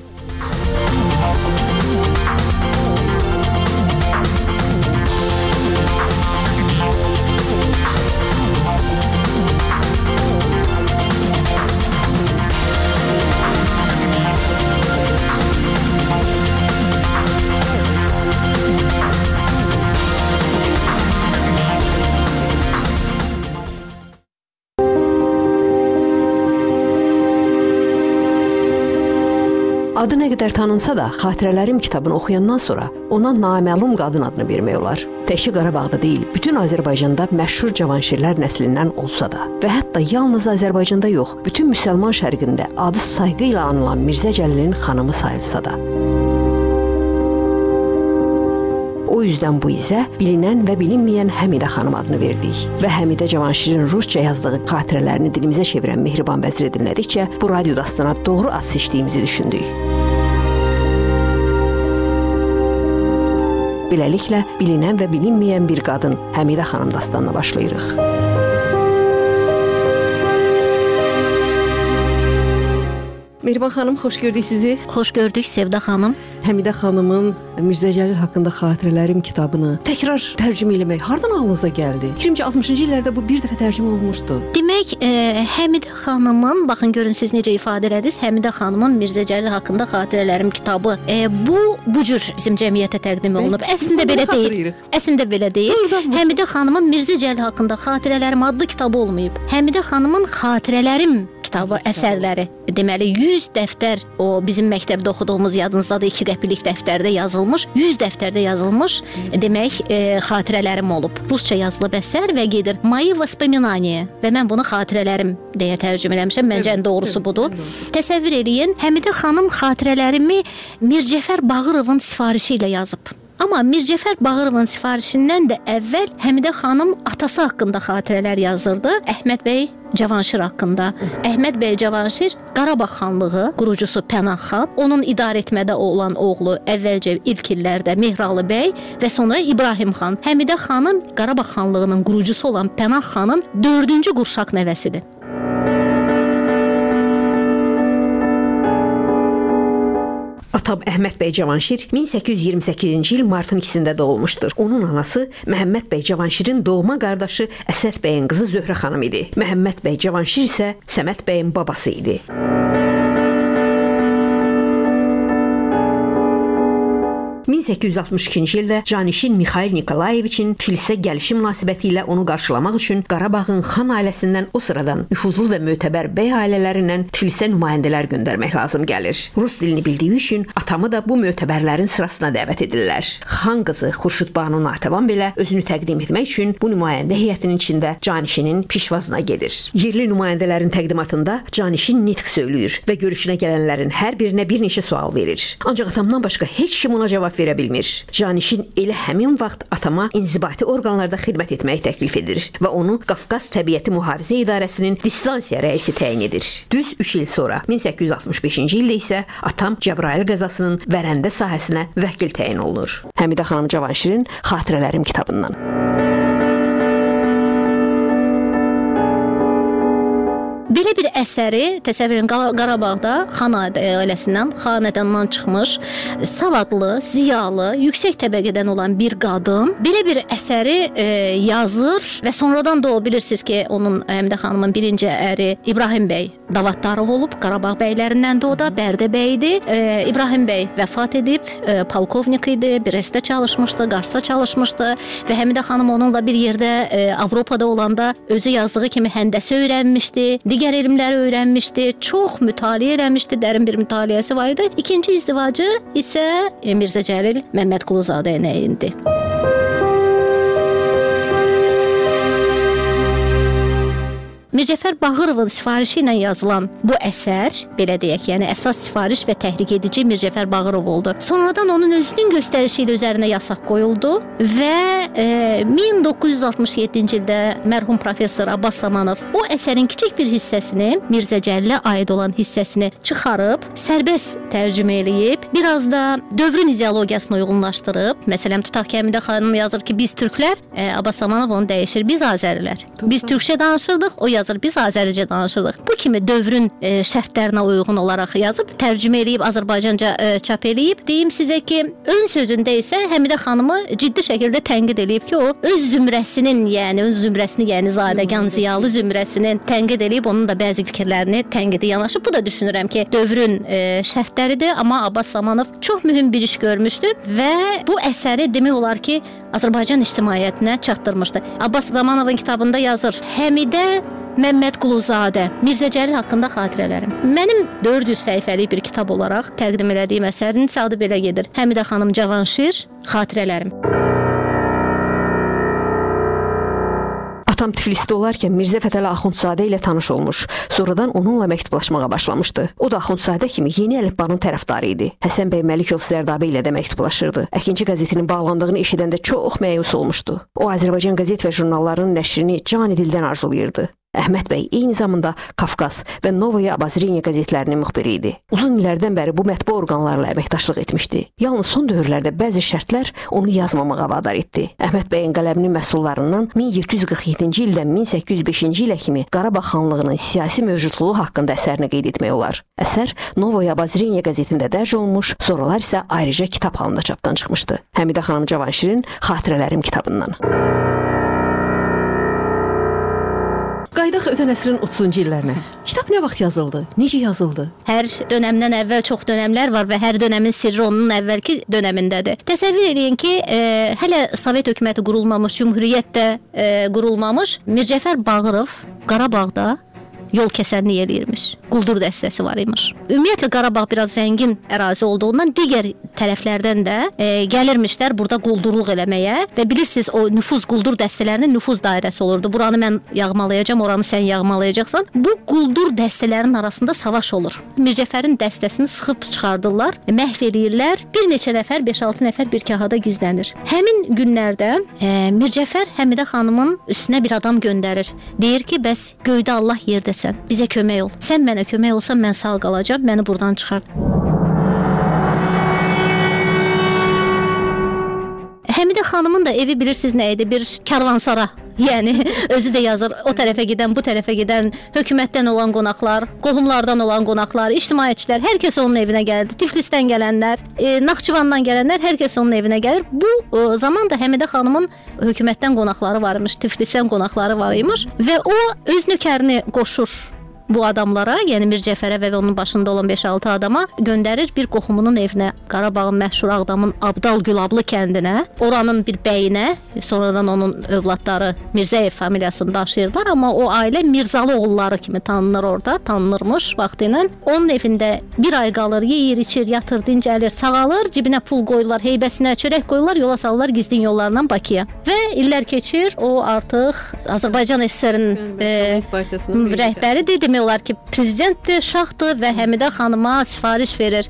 Adı nə qədər tanınsa da, Xatirələrim kitabını oxuyandan sonra ona naməlum qadın adını vermək olar. Təkcə Qarabağda deyil, bütün Azərbaycanda məşhur cavanşirlər nəslindən olsa da və hətta yalnız Azərbaycanda yox, bütün müsəlman şərqində adı sayğı ilə anılan Mirzə Cəlilin xanımı sayılsa da. O yüzden bu izə bilinən və bilinməyən Həmidə xanım adını verdik və Həmidə Cavanşirin rusca yazdığı xatirələrini dilimizə çevirən Mehriban Vəziri dinlədikcə bu radyo dastana doğru ad seçdiyimizi düşündük. Beləliklə, bilinən və bilinməyən bir qadın Həmidə xanım dastanına başlayırıq. Mehriban xanım, xoş gördük sizi. Xoş gördük Sevda xanım. Həmidə xanımın Mirzə Cəlil haqqında xatirələrim kitabını təkrar tərcümə eləmək hardan ağlınıza gəldi? Fikrimcə altmışıncı illərdə bu bir dəfə tərcümə olmuşdu. Demək, e, Həmidə xanımın, baxın görün siz necə ifadə elədiniz, Həmidə xanımın Mirzə Cəlil haqqında xatirələrim kitabı. E, bu bu cür bizim cəmiyyətə təqdim olunub. Əslində belə deyil. Əslində belə deyil. Həmidə xanımın Mirzə Cəlil haqqında xatirələrim adlı kitabı olmayıb. Həmidə xanımın xatirələrim kitabı əsərləri. Deməli yüz dəftər, o bizim məktəbdə oxuduğumuz yadınızdadır, iki qəpilik dəftərdə yazılmış, yüz dəftərdə yazılmış, demək, e, xatirələrim olub. Rusça yazılıb əsər və gedir Moи vоспоминания və mən bunu xatirələrim deyə tərcümə eləmişəm. Məncə ən doğrusu budur. Təsəvvür eləyin, Həmidə xanım xatirələrimi Mircəfər Bağırovun sifarişi ilə yazıb. Amma Mircəfər Bağırovun sifarişindən də əvvəl Həmidə xanım atası haqqında xatirələr yazırdı. Əhməd bəy Cavanşir haqqında. Əhməd bəy Cavanşir Qarabağ xanlığı qurucusu Pənah xan, onun idarə etmədə olan oğlu əvvəlcə ilk illərdə Mehralı bəy və sonra İbrahim xan. Həmidə xanım Qarabağ xanlığının qurucusu olan Pənah xanın dördüncü qurşaq nəvəsidir. Atam Əhməd bəy Cavanşir min səkkiz yüz iyirmi səkkizinci il martın ikisində doğulmuşdur. Onun anası Məhəmməd bəy Cavanşirin doğma qardaşı Əsəd bəyin qızı Zöhrə xanım idi. Məhəmməd bəy Cavanşir isə Səməd bəyin babası idi. min səkkiz yüz altmış ikinci ildə Canişin Mixail Nikolayeviçin Tiflisə gəlişi münasibəti ilə onu qarşılamaq üçün Qarabağın xan ailəsindən o sıradan nüfuzlu və mötəbər bəy ailələrindən Tiflisə nümayəndələr göndərmək lazım gəlir. Rus dilini bildiyi üçün atamı da bu mötəbərlərin sırasına dəvət edirlər. Xan qızı Xurşud Banu Natəvan belə özünü təqdim etmək üçün bu nümayəndə heyətinin içində Canişinin pişvazına gedir. Yerli nümayəndələrin təqdimatında Canişin nitq söyləyir və görüşünə gələnlərin hər birinə bir neçə sual verir. Ancaq atamdan başqa heç kim ona cavab verə bilmir. Canişin elə həmin vaxt atama inzibati orqanlarda xidmət etməyi təklif edir və onu Qafqaz Təbiəti Mühafizə İdarəsinin distansiya rəisi təyin edir. Düz üç il sonra min səkkiz yüz altmış beşinci ildə isə atam Cəbrayıl qəzasının Vərəndə sahəsinə vəkil təyin olunur. Həmidə xanım Cavanşirin xatirələrim kitabından. Belə bir əsəri təsəvvür edin, Qarabağda xan ailəsindən, xanədandan çıxmış, savadlı, ziyalı, yüksək təbəqədən olan bir qadın belə bir əsəri e, yazır və sonradan da o bilirsiniz ki, onun Həmidə xanımın birinci əri İbrahim bəy Davaddarov olub, Qarabağ bəylərindən də o da Bərdə bəy idi. E, İbrahim bəy vəfat edib, e, polkovnik idi, Brestdə çalışmışdı, Qarsda çalışmışdı və Həmidə xanım onunla bir yerdə e, Avropada olanda özü yazdığı kimi həndəsə öyrənmişdi. Digər elmləri öyrənmişdi, çox mütaliə eləmişdi, dərin bir mütaliəsi var idi. İkinci izdivacı isə Mirzə Cəlil Məmmədquluzadəyə indi. Mircəfər Bağırovun sifarişi ilə yazılan bu əsər, belə deyək, yəni əsas sifariş və təhrik edici Mircəfər Bağırov oldu. Sonradan onun özünün göstərişi ilə üzərinə yasaq qoyuldu və e, min doqquz yüz altmış yeddinci ildə mərhum professor Abbas Samanov o əsərin kiçik bir hissəsini, Mirzə Cəlilə aid olan hissəsini çıxarıb, sərbəst tərcümə eləyib, biraz da dövrün ideologiyasına uyğunlaşdırıb. Məsələn, tutaq ki, Həmidə xanım yazır ki, biz türklər, e, Abbas Samanov onu dəyişir, biz azərilər. Biz türkçə danışırdıq, o yazır, biz azəricə danışırdıq. Bu kimi dövrün e, şərtlərinə uyğun olaraq yazıb, tərcümə eləyib, Azərbaycanca e, çap eləyib. Deyim sizə ki, ön sözündə isə Həmidə xanımı ciddi şəkildə tənqid eləyib ki, o öz zümrəsinin, yəni öz zümrəsini, yəni zadəgan ziyalı zümrəsinin tənqid eləyib, onun da bəzi fikirlərini tənqidi yanaşıb. Bu da düşünürəm ki, dövrün e, şərtləridir, amma Abbas Samanov çox mühüm bir iş görmüşdü və bu əsəri demək olar ki, Azərbaycan ictimaiyyətinə çatdırmışdı. Abbas Zamanovun kitabında yazır, Həmidə Məmmədquluzadə, Mirzə Cəlil haqqında xatirələrim. Mənim dörd yüz səhifəlik bir kitab olaraq təqdim elədiyim əsərin adı belə gedir. Həmidə xanım Cavanşir, xatirələrim. Atam Tiflisdə olarkən Mirzə Fətəli Axundzadə ilə tanış olmuş, sonradan onunla məktublaşmağa başlamışdı. O da Axundzadə kimi yeni əlifbanın tərəfdarı idi. Həsən bəy Məlikov Zərdabi ilə də məktublaşırdı. Əkinci qəzetinin bağlandığını eşidəndə çox məyus olmuşdu. O Azərbaycan qəzet və jurnallarının nəşrini cani dildən arzulayırdı. Əhməd bəy eyni zamanda Kafkas və Novaya Obozreniya qəzetlərinin müxbiri idi. Uzun illərdən bəri bu mətbu orqanlarla əməkdaşlıq etmişdi. Yalnız son dövrlərdə bəzi şərtlər onu yazmamağa vadar etdi. Əhməd bəyin qələminin məhsullarından min yeddi yüz qırx yeddinci ildən min səkkiz yüz beşinci ilə kimi Qarabağ xanlığının siyasi mövcudluğu haqqında əsərini qeyd etmək olar. Əsər Novaya Obozreniya qəzetində dərc olunmuş, sonralar isə ayrıca kitab halında çapdan çıxmışdı. Həmidə xanım Cavanşirin Xatirələrim kitabından. Qaydaq ötən əsrin otuzuncu illərinə. Kitab nə vaxt yazıldı? Necə yazıldı? Hər dönəmdən əvvəl çox dönəmlər var və hər dönəmin sirri onun əvvəlki dönəmindədir. Təsəvvür eləyin ki, e, hələ Sovet hökuməti qurulmamış, Cümhuriyyət də e, qurulmamış, Mircəfər Bağırov Qarabağda yol kəsənlik eləyirmiş. Quldur dəstəsi var imiş. Ümumiyyətlə Qarabağ biraz zəngin ərazi olduğundan digər tərəflərdən də e, gəlirmişlər burada quldurluq eləməyə və bilirsiniz o nüfuz quldur dəstələrinin nüfuz dairəsi olurdu. Buranı mən yağmalayacağam, oranı sən yağmalayacaqsan. Bu quldur dəstələrinin arasında savaş olur. Mircəfərin dəstəsini sıxıb çıxardırlar, məhv eləyirlər. Bir neçə nəfər, beş altı nəfər bir kahada gizlənir. Həmin günlərdə e, Mircəfər Həmidə xanımın üstünə bir adam göndərir. Deyir ki, bəs göydə Allah yerdəsən, bizə kömək ol. Sən mənə kömək olsan mən sağ qalacağam, məni buradan çıxart. Həmidə xanımın da evi bilirsiniz nə idi? Bir karvansara. Yəni özü də yazır, o tərəfə gedən, bu tərəfə gedən, hökumətdən olan qonaqlar, qohumlardan olan qonaqlar, ictimaiyyətçilər, hər kəs onun evinə gəldi. Tiflisdən gələnlər, e, Naxçıvandan gələnlər, hər kəs onun evinə gəlir. Bu e, zaman da Həmidə xanımın hökumətdən qonaqları var imiş, Tiflisdən qonaqları var imiş və o öz nökərini qoşur bu adamlara, yəni Mircəfərə və onun başında olan beş altı adama göndərir bir qohumunun evinə, Qarabağın məşhur Ağdamın Abdal Gülablı kəndinə, oranın bir bəyinə, sonradan onun övladları Mirzəyev familiyasını daşıyırlar, amma o ailə Mirzalı oğulları kimi tanınır orada, tanınırmış vaxtıyla. Onun evində bir ay qalır, yeyir, içir, yatır, dincəlir, sağalır, cibinə pul qoyurlar, heybəsinə çörək qoyurlar, yola salırlar gizlin yollarla Bakıya. Və illər keçir, o artıq Azərbaycan S S R-in e, rəhbəridir, demək olar ki, prezidentdir, şahdır və Həmidə xanıma sifariş verir.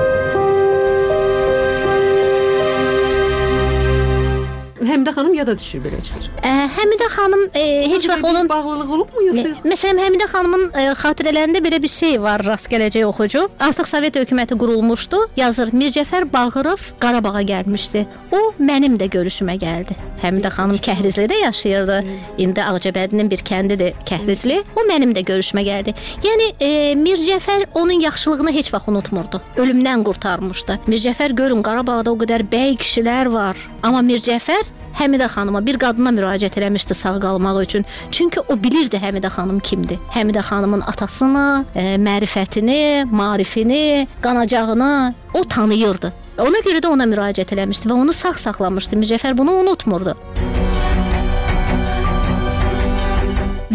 Həmidə xanım yada düşür belə çıxır. Ə, Həmidə xanım e, heç vaxt onun bağlılığı olubmu yoxsa? Məsələn, Həmidə xanımın e, xatirələrində belə bir şey var, rast gələcək oxucu. Artıq Sovet hökuməti qurulmuşdu. Yazır, Mircəfər Bağırov Qarabağa gəlmişdi. O mənim də görüşümə gəldi. Həmidə xanım Kəhrizlidə yaşayırdı. İndi Ağcabədinin bir kəndidir Kəhrizli. O mənim də görüşümə gəldi. Yəni e, Mircəfər onun yaxşılığını heç vaxt unutmurdu. Ölümdən qurtarmışdı. Mircəfər görün Qarabağda o qədər bəy kişilər var. Amma Mircəfər Həmidə xanıma, bir qadına müraciət eləmişdi sağ qalmaq üçün. Çünki o bilirdi Həmidə xanım kimdir. Həmidə xanımın atasını, e, mərifətini, marifini, qanacağını o tanıyırdı. Ona görə də ona müraciət eləmişdi və onu sağ saxlamışdı. Mircəfər bunu unutmurdu.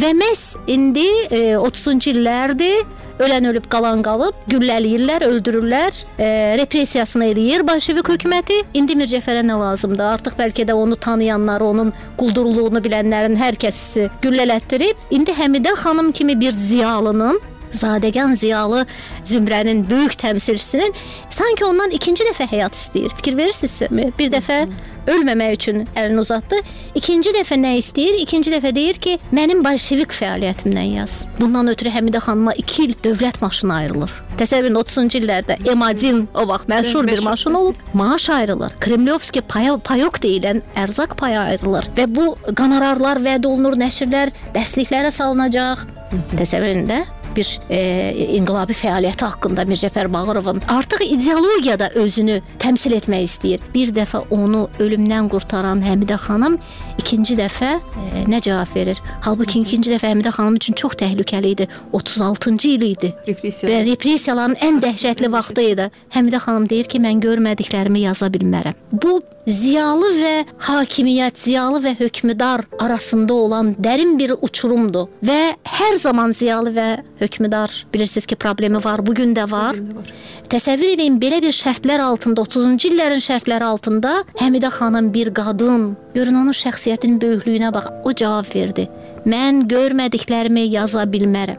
Və məhz indi e, otuzuncu illərdir. Ölən ölüb, qalan qalıb, güllələyirlər, öldürürlər, e, repressiyasını eləyir Bolşevik hökuməti. İndi Mir Cəfərə nə lazımdır? Artıq bəlkə də onu tanıyanlar, onun quldurluğunu bilənlərin hər kəsi güllələtdirib. İndi Həmidə xanım kimi bir ziyalının, zadəgan ziyalı zümrənin böyük təmsilçisinin sanki ondan ikinci dəfə həyat istəyir. Fikir verirsinizmi? Bir dəfə ölməmək üçün əlini uzatdı. İkinci dəfə nə istəyir? İkinci dəfə deyir ki, mənim bolşevik fəaliyyətimdən yaz. Bundan ötürü Həmidə xanıma iki il dövlət maşını ayrılır. Təsəvvürün otuzuncu illərdə M один o vaxt məşhur bir maşın olub, maaş ayrılır. Kremlyovski payok deyilən ərzaq payı ayrılır və bu qonorarlar vəd olunur, nəşrlər dərsliklərə salınacaq. Təsəvvürün də bir e, inqilabi fəaliyyəti haqqında Mir Cəfər Bağırovun artıq ideologiyada özünü təmsil etmək istəyir. Bir dəfə onu ölümdən qurtaran Həmidə xanım ikinci dəfə e, nə cavab verir? Halbuki ikinci dəfə Həmidə xanım üçün çox təhlükəli idi. otuz altıncı il idi. Repressiya. Və repressiyaların ən dəhşətli vaxtı idi. Həmidə xanım deyir ki, mən görmədiklərimi yaza bilmərəm. Bu ziyalı və hakimiyyət, ziyalı və hökmdar arasında olan dərin bir uçurumdur və hər zaman ziyalı və hökmdar bilirsiniz ki, problemi var, bugün də var. var. Təsəvvür edin, belə bir şərtlər altında, otuzuncu illərin şərtləri altında Həmidə xanım bir qadın, görün onun şəxsiyyətinin böyüklüyünə bax, o cavab verdi. Mən görmədiklərimi yaza bilmərəm.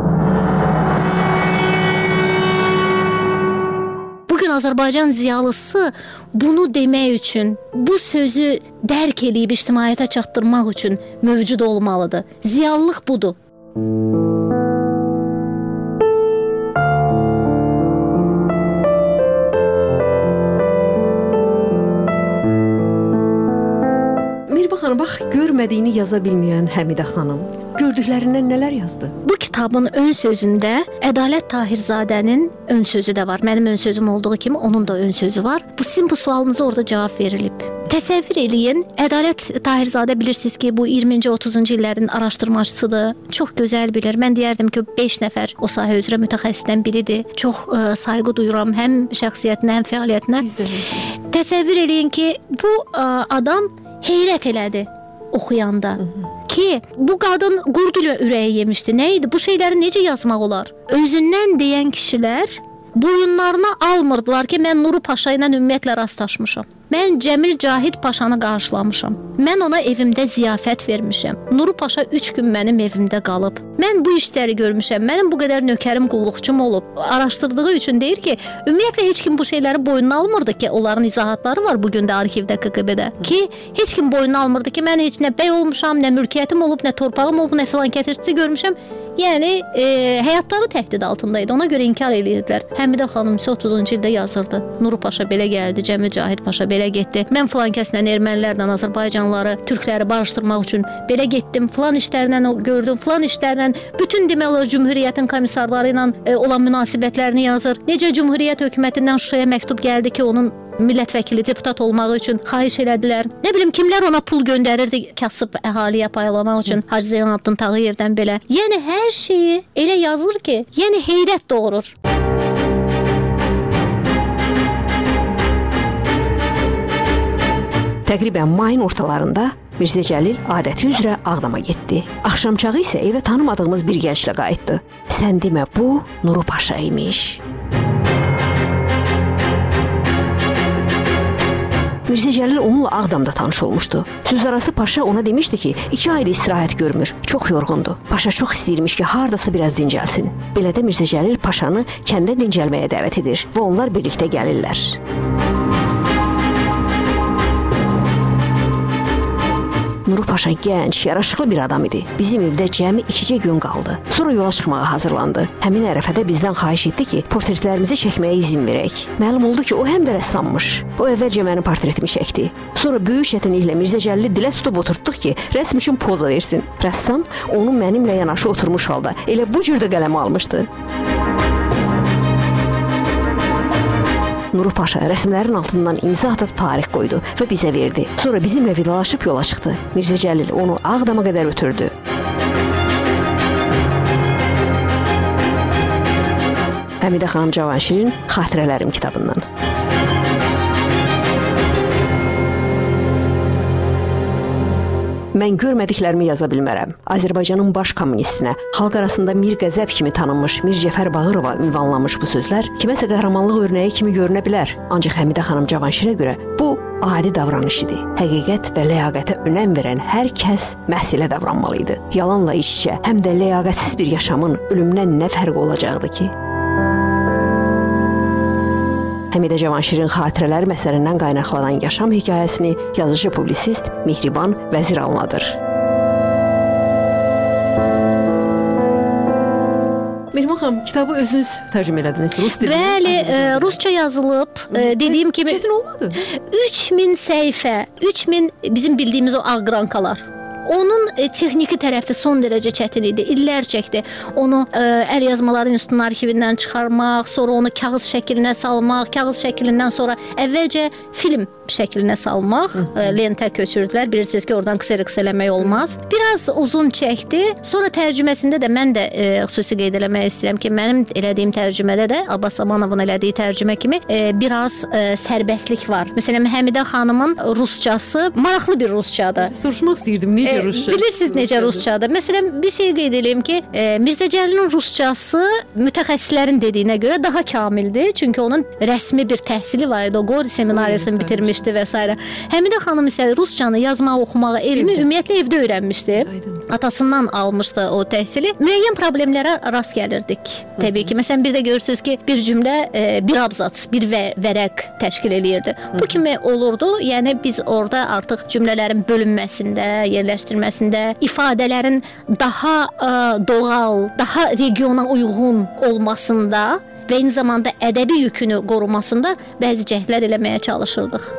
Bugün Azərbaycan ziyalısı bunu demək üçün, bu sözü dərk edib ictimaiyyətə çatdırmaq üçün mövcud olmalıdır. Ziyalılıq budur. Xanım, bax, görmədiyini yaza bilməyən Həmidə xanım gördüklərindən nələr yazdı? Bu kitabın ön sözündə Ədalət Tahirzadənin ön sözü də var. Mənim ön sözüm olduğu kimi onun da ön sözü var. Bu sizin bu sualınıza orada cavab verilib. Təsəvvür eləyin, Ədalət Tahirzadə bilirsiniz ki, bu iyirminci otuzuncu illərin araşdırmacısıdır. Çox gözəl bilir. Mən deyərdim ki, beş nəfər o sahə üzrə mütəxəssisdən biridir. Çox ə, sayğı duyuram həm şəxsiyyətinə, həm fəaliyyətinə. Təsəvvür eləyin ki, bu ə, adam heyrət elədi oxuyanda. Hı -hı. Ki, bu qadın qurd ilə ürəyi yemişdi. Nə idi? Bu şeyləri necə yazmaq olar? Özündən deyən kişilər boyunlarına almırdılar ki, mən Nuru Paşa ilə ümumiyyətlə rastlaşmışam. Mən Cəmil Cahid Paşanı qarşılamışam. Mən ona evimdə ziyafət vermişəm. Nuru Paşa üç gün mənim evimdə qalıb. Mən bu işləri görmüşəm. Mənim bu qədər nökərim, qulluqçum olub. Araşdırdığı üçün deyir ki, ümumiyyətlə heç kim bu şeyləri boynuna almırdı ki, onların izahatları var bugün də arxivdə, K G B-də. Ki, heç kim boynuna almırdı ki, mən heç nə bəy olmuşam, nə mülkiyyətim olub, nə torpağım olub, nə filan kətirçisi görmüşəm. Yəni, e, həyatları təhdid altındaydı. Ona görə inkar edirdilər. Həmidə xanım isə otuzuncu ildə yazırdı. Nuru Paşa belə gəldi, Cəmil Cahid Paşa belə getdi. Mən filan kəslə ermənilərlə Azərbaycanlıları, türkləri barışdırmaq üçün belə getdim. Filan işlərlə gördüm, filan işlərlə bütün demək olar Cümhuriyyətin komissarları ilə e, olan münasibətlərini yazır. Necə Cümhuriyyət hökumətindən Şuşaya məktub gəldi ki, onun millət vəkili, deputat olmağı üçün xahiş elədilər. Nə bilim, kimlər ona pul göndərirdi kasıb əhaliyə paylamaq üçün, Hacı Zeynalabdin Tağıyevdən belə. Yəni hər şeyi elə yazır ki, yəni heyrət doğurur. Təqribən mayın ortalarında Mirzə Cəlil adəti üzrə Ağdama getdi. Axşamçağı isə evə tanımadığımız bir gənclə qayıtdı. Sən demə, bu Nuru Paşa imiş. Mirzə Cəlil onunla Ağdamda tanış olmuşdu. Sözarası Paşa ona demişdi ki, iki ayda istirahət görmür, çox yorğundu. Paşa çox istəyirmiş ki, hardasa biraz dincəlsin. Belə də Mirzə Cəlil Paşanı kəndə dincəlməyə dəvət edir və onlar birlikdə gəlirlər. Nuru Paşa gənc, yaraşıqlı bir adam idi. Bizim evdə cəmi ikicə gün qaldı. Sonra yola çıxmağa hazırlandı. Həmin ərəfədə bizdən xahiş etdi ki, portretlərimizi çəkməyə izin verək. Məlum oldu ki, o həm də rəssammış. O əvvəlcə mənim portretimi çəkdi. Sonra böyük çətinliklə Mirzə Cəlili dilə tutub oturtduq ki, rəsm üçün poza versin. Rəssam onu mənimlə yanaşı oturmuş halda elə bu cür də qələmə almışdı. Nuru Paşa rəsmlərin altından imza atıb tarix qoydu və bizə verdi. Sonra bizimlə vidalaşıb yola çıxdı. Mirzə Cəlil onu Ağdama qədər ötürdü. Həmidə xanım Cavanşirin Xatirələrim kitabından. mən görmədiklərimi yaza bilmərəm. Azərbaycanın baş kommunistinə, xalq arasında Mir Qəzəb kimi tanınmış Mir Cəfər Bağırova ünvanlanmış bu sözlər kiməsə qəhrəmanlıq örnəyi kimi görünə bilər. Ancaq Həmidə xanım Cavanşirə görə bu adi davranış idi. Həqiqət və ləyaqətə önəm verən hər kəs məhsilə davranmalı idi. Yalanla iç-içə, həm də ləyaqətsiz bir yaşamın ölümdən nə fərqi olacaqdı ki? Həmidə Cavanşirin xatirələri məsələrindən qaynaqlanan yaşam hekayəsini yazıcı publisist Mehriban Vəziralnadır. Mehriban xanım, kitabı özünüz tərcümə elədiniz, rus dilində. Bəli, e, rusca yazılıb. E, dediyim kimi çətin olmadı. üç min səhifə, üç min bizim bildiyimiz o ağrankalar. Onun e, texniki tərəfi son dərəcə çətin idi. İllər çəkdi. Onu e, əl yazmaları institutunun arxivindən çıxarmaq, sonra onu kağız şəklinə salmaq, kağız şəklindən sonra əvvəlcə film şəklinə salmaq, e, lentə köçürdülər. Bilirsiniz ki, oradan kseriks eləmək olmaz. Biraz uzun çəkdi. Sonra tərcüməsində də mən də e, xüsusi qeyd eləmək istəyirəm ki, mənim elədiyim tərcümədə də Abbas Amanovun elədiyi tərcümə kimi e, biraz e, sərbəstlik var. Məsələn, Həmidə xanımın ruscası maraqlı bir ruscadır. Soruşmaq istəyirdim, necə e, rusca? Bilirsiniz necə ruscadır? Məsələn, bir şey qeyd edeyim ki, e, Mirzə Cəlilin ruscası mütəxəssislərin dediyinə görə daha kamildir. Çünki onun rəsmi bir təhsili var idi. O Qori seminariyasını bitirmişdi və s. Həmidə xanım isə ruscanı yazmağı, oxumağı, elmi ümumiyyətlə evdə öyrənmişdi. Atasından almışdı o təhsili. Müəyyən problemlərə rast gəlirdik. Təbii ki, məsələn, bir də görürsünüz ki, bir cümlə e, bir abzats, bir və, vərəq təşkil eləyirdi. Bu kimi olurdu. Yəni biz orada artıq cümlələrin bölünməsində, yerləşdirməsində, ifadələrin daha ə, doğal, daha regiona uyğun olmasında və eyni zamanda ədəbi yükünü qorumasında bəzi cəhdlər eləməyə çalışırdıq.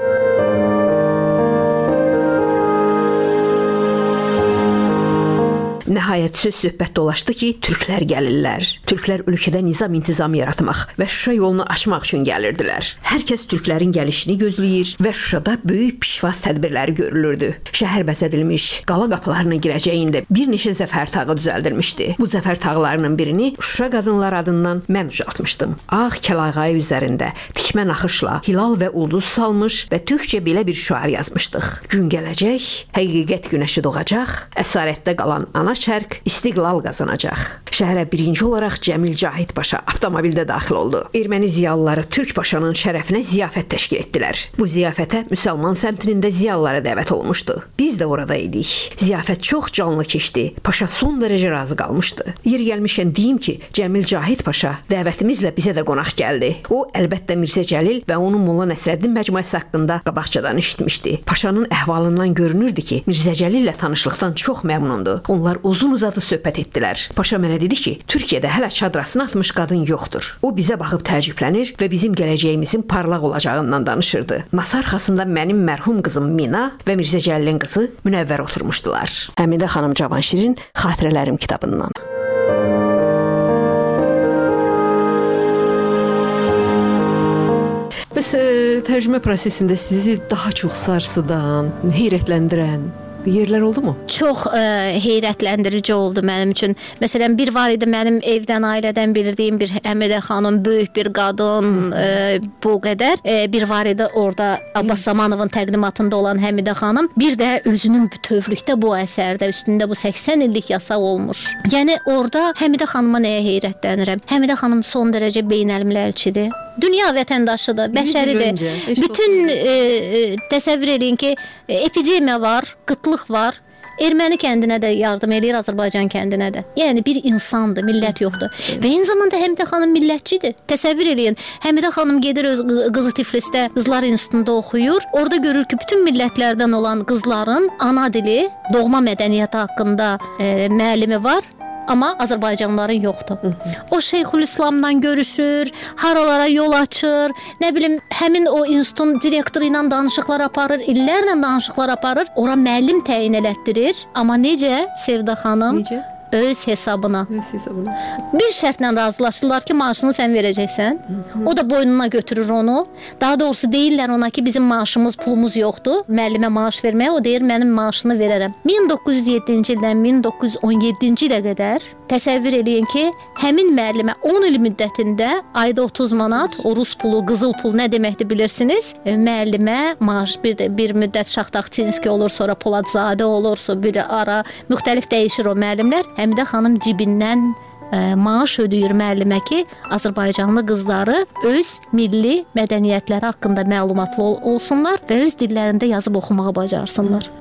Nəhayət söz söhbət dolaşdı ki, türklər gəlirlər. Türklər ölkədə nizam-intizam yaratmaq və Şuşa yolunu açmaq üçün gəlirdilər. Hər kəs türklərin gəlişini gözləyir və Şuşada böyük pişvaz tədbirləri görülürdü. Şəhər bəzədilmiş, qala qapılarına girəcəyində bir neçə zəfər tağı düzəldilmişdi. Bu zəfər tağlarının birini Şuşa qadınlar adından mən ucaltmışdım. Ağ kəlağayı üzərində tikmə naxışla hilal və ulduz salmış və türkcə belə bir şüar yazmışdıq. Gün gələcək, həqiqət günəşi doğacaq, əsarətdə qalan ana şərq istiqlal qazanacaq. Şəhərə birinci olaraq Cəmil Cahid Paşa avtomobildə daxil oldu. Erməni ziyalıları Türk Paşanın şərəfinə ziyafət təşkil etdilər. Bu ziyafətə müsəlman səmtində ziyalılara dəvət olmuşdu. Biz də orada idik. Ziyafət çox canlı keçdi. Paşa son dərəcə razı qalmışdı. Yer gəlmişkən deyim ki, Cəmil Cahid Paşa dəvətimizlə bizə də qonaq gəldi. O, əlbəttə Mirzə Cəlil və onun Molla Nəsrəddin məcmuəsi haqqında qabaqcadan eşitmişdi. Paşanın əhvalından görünürdü ki, Mirzə Cəlillə tanışlıqdan çox məmnundu. Onlar uzun-uzadı söhbət etdilər. Paşa mənə dedi ki, Türkiyədə hələ çadrasını atmış qadın yoxdur. O bizə baxıb təəccüblənir və bizim gələcəyimizin parlaq olacağından danışırdı. Masa arxasında mənim mərhum qızım Mina və Mirzə Cəlilin qızı Münəvvər oturmuşdular. Həmidə xanım Cavanşirin Xatirələrim kitabından. Bəs tərcümə prosesində sizi daha çox sarsıdan, heyrətləndirən yerlər oldu mu? Çox ə, heyrətləndirici oldu mənim üçün. Məsələn, bir var idi mənim evdən, ailədən bildiyim bir Həmidə xanım, böyük bir qadın, ə, bu qədər. Ə, bir var idi orada Abbas Amanovun təqdimatında olan Həmidə xanım. Bir də özünün bütövlükdə bu əsərdə, üstündə bu səksən illik yasaq olmuş. Yəni orada Həmidə xanıma nəyə heyrətlənirəm? Həmidə xanım son dərəcə beynəlmiləlçidir. Dünya vətəndaşıdır, bəşəridir. Bütün e, e, təsəvvür edin ki, epidemiya var, qıtlıq var. Erməni kəndinə də yardım eləyir, Azərbaycan kəndinə də. Yəni bir insandır, millət yoxdur. Və eyni zamanda Həmidə xanım millətçidir. Təsəvvür edin, Həmidə xanım gedir öz qızı Tiflisdə Qızlar İnstitutunda oxuyur. Orada görür ki, bütün millətlərdən olan qızların ana dili, doğma mədəniyyəti haqqında e, müəllimi var. Amma Azərbaycanlıların yoxdur. O Şeyxülislamla görüşür, haralara yol açır, nə bilim, həmin o institutun direktoru ilə danışıqlar aparır, illərlə danışıqlar aparır, ora müəllim təyin elətdirir. Amma necə, Sevda xanım? Necə? öz hesabına. Öz hesabına. Bir şərtlə razılaşdılar ki, maaşını sən verəcəksən. Hı-hı. O da boynuna götürür onu. Daha doğrusu deyirlər ona ki, bizim maaşımız, pulumuz yoxdur. Müəllimə maaş verməyə, o deyir mənim maaşını verərəm. min doqquz yüz yeddinci ildən min doqquz yüz on yeddinci ilə qədər təsəvvür eləyin ki, həmin müəllimə on il müddətində ayda otuz manat, o rus pulu, qızıl pul nə deməkdir bilirsiniz? Müəllimə maaş bir də bir müddət Şaxtaxtinski olur, sonra Poladzadə olur, sonra bir ara müxtəlif dəyişir o müəllimlər. Həmidə xanım cibindən ə, maaş ödəyir müəllimə ki, Azərbaycanlı qızları öz milli mədəniyyətləri haqqında məlumatlı ol- olsunlar və öz dillərində yazıb oxumağı bacarsınlar.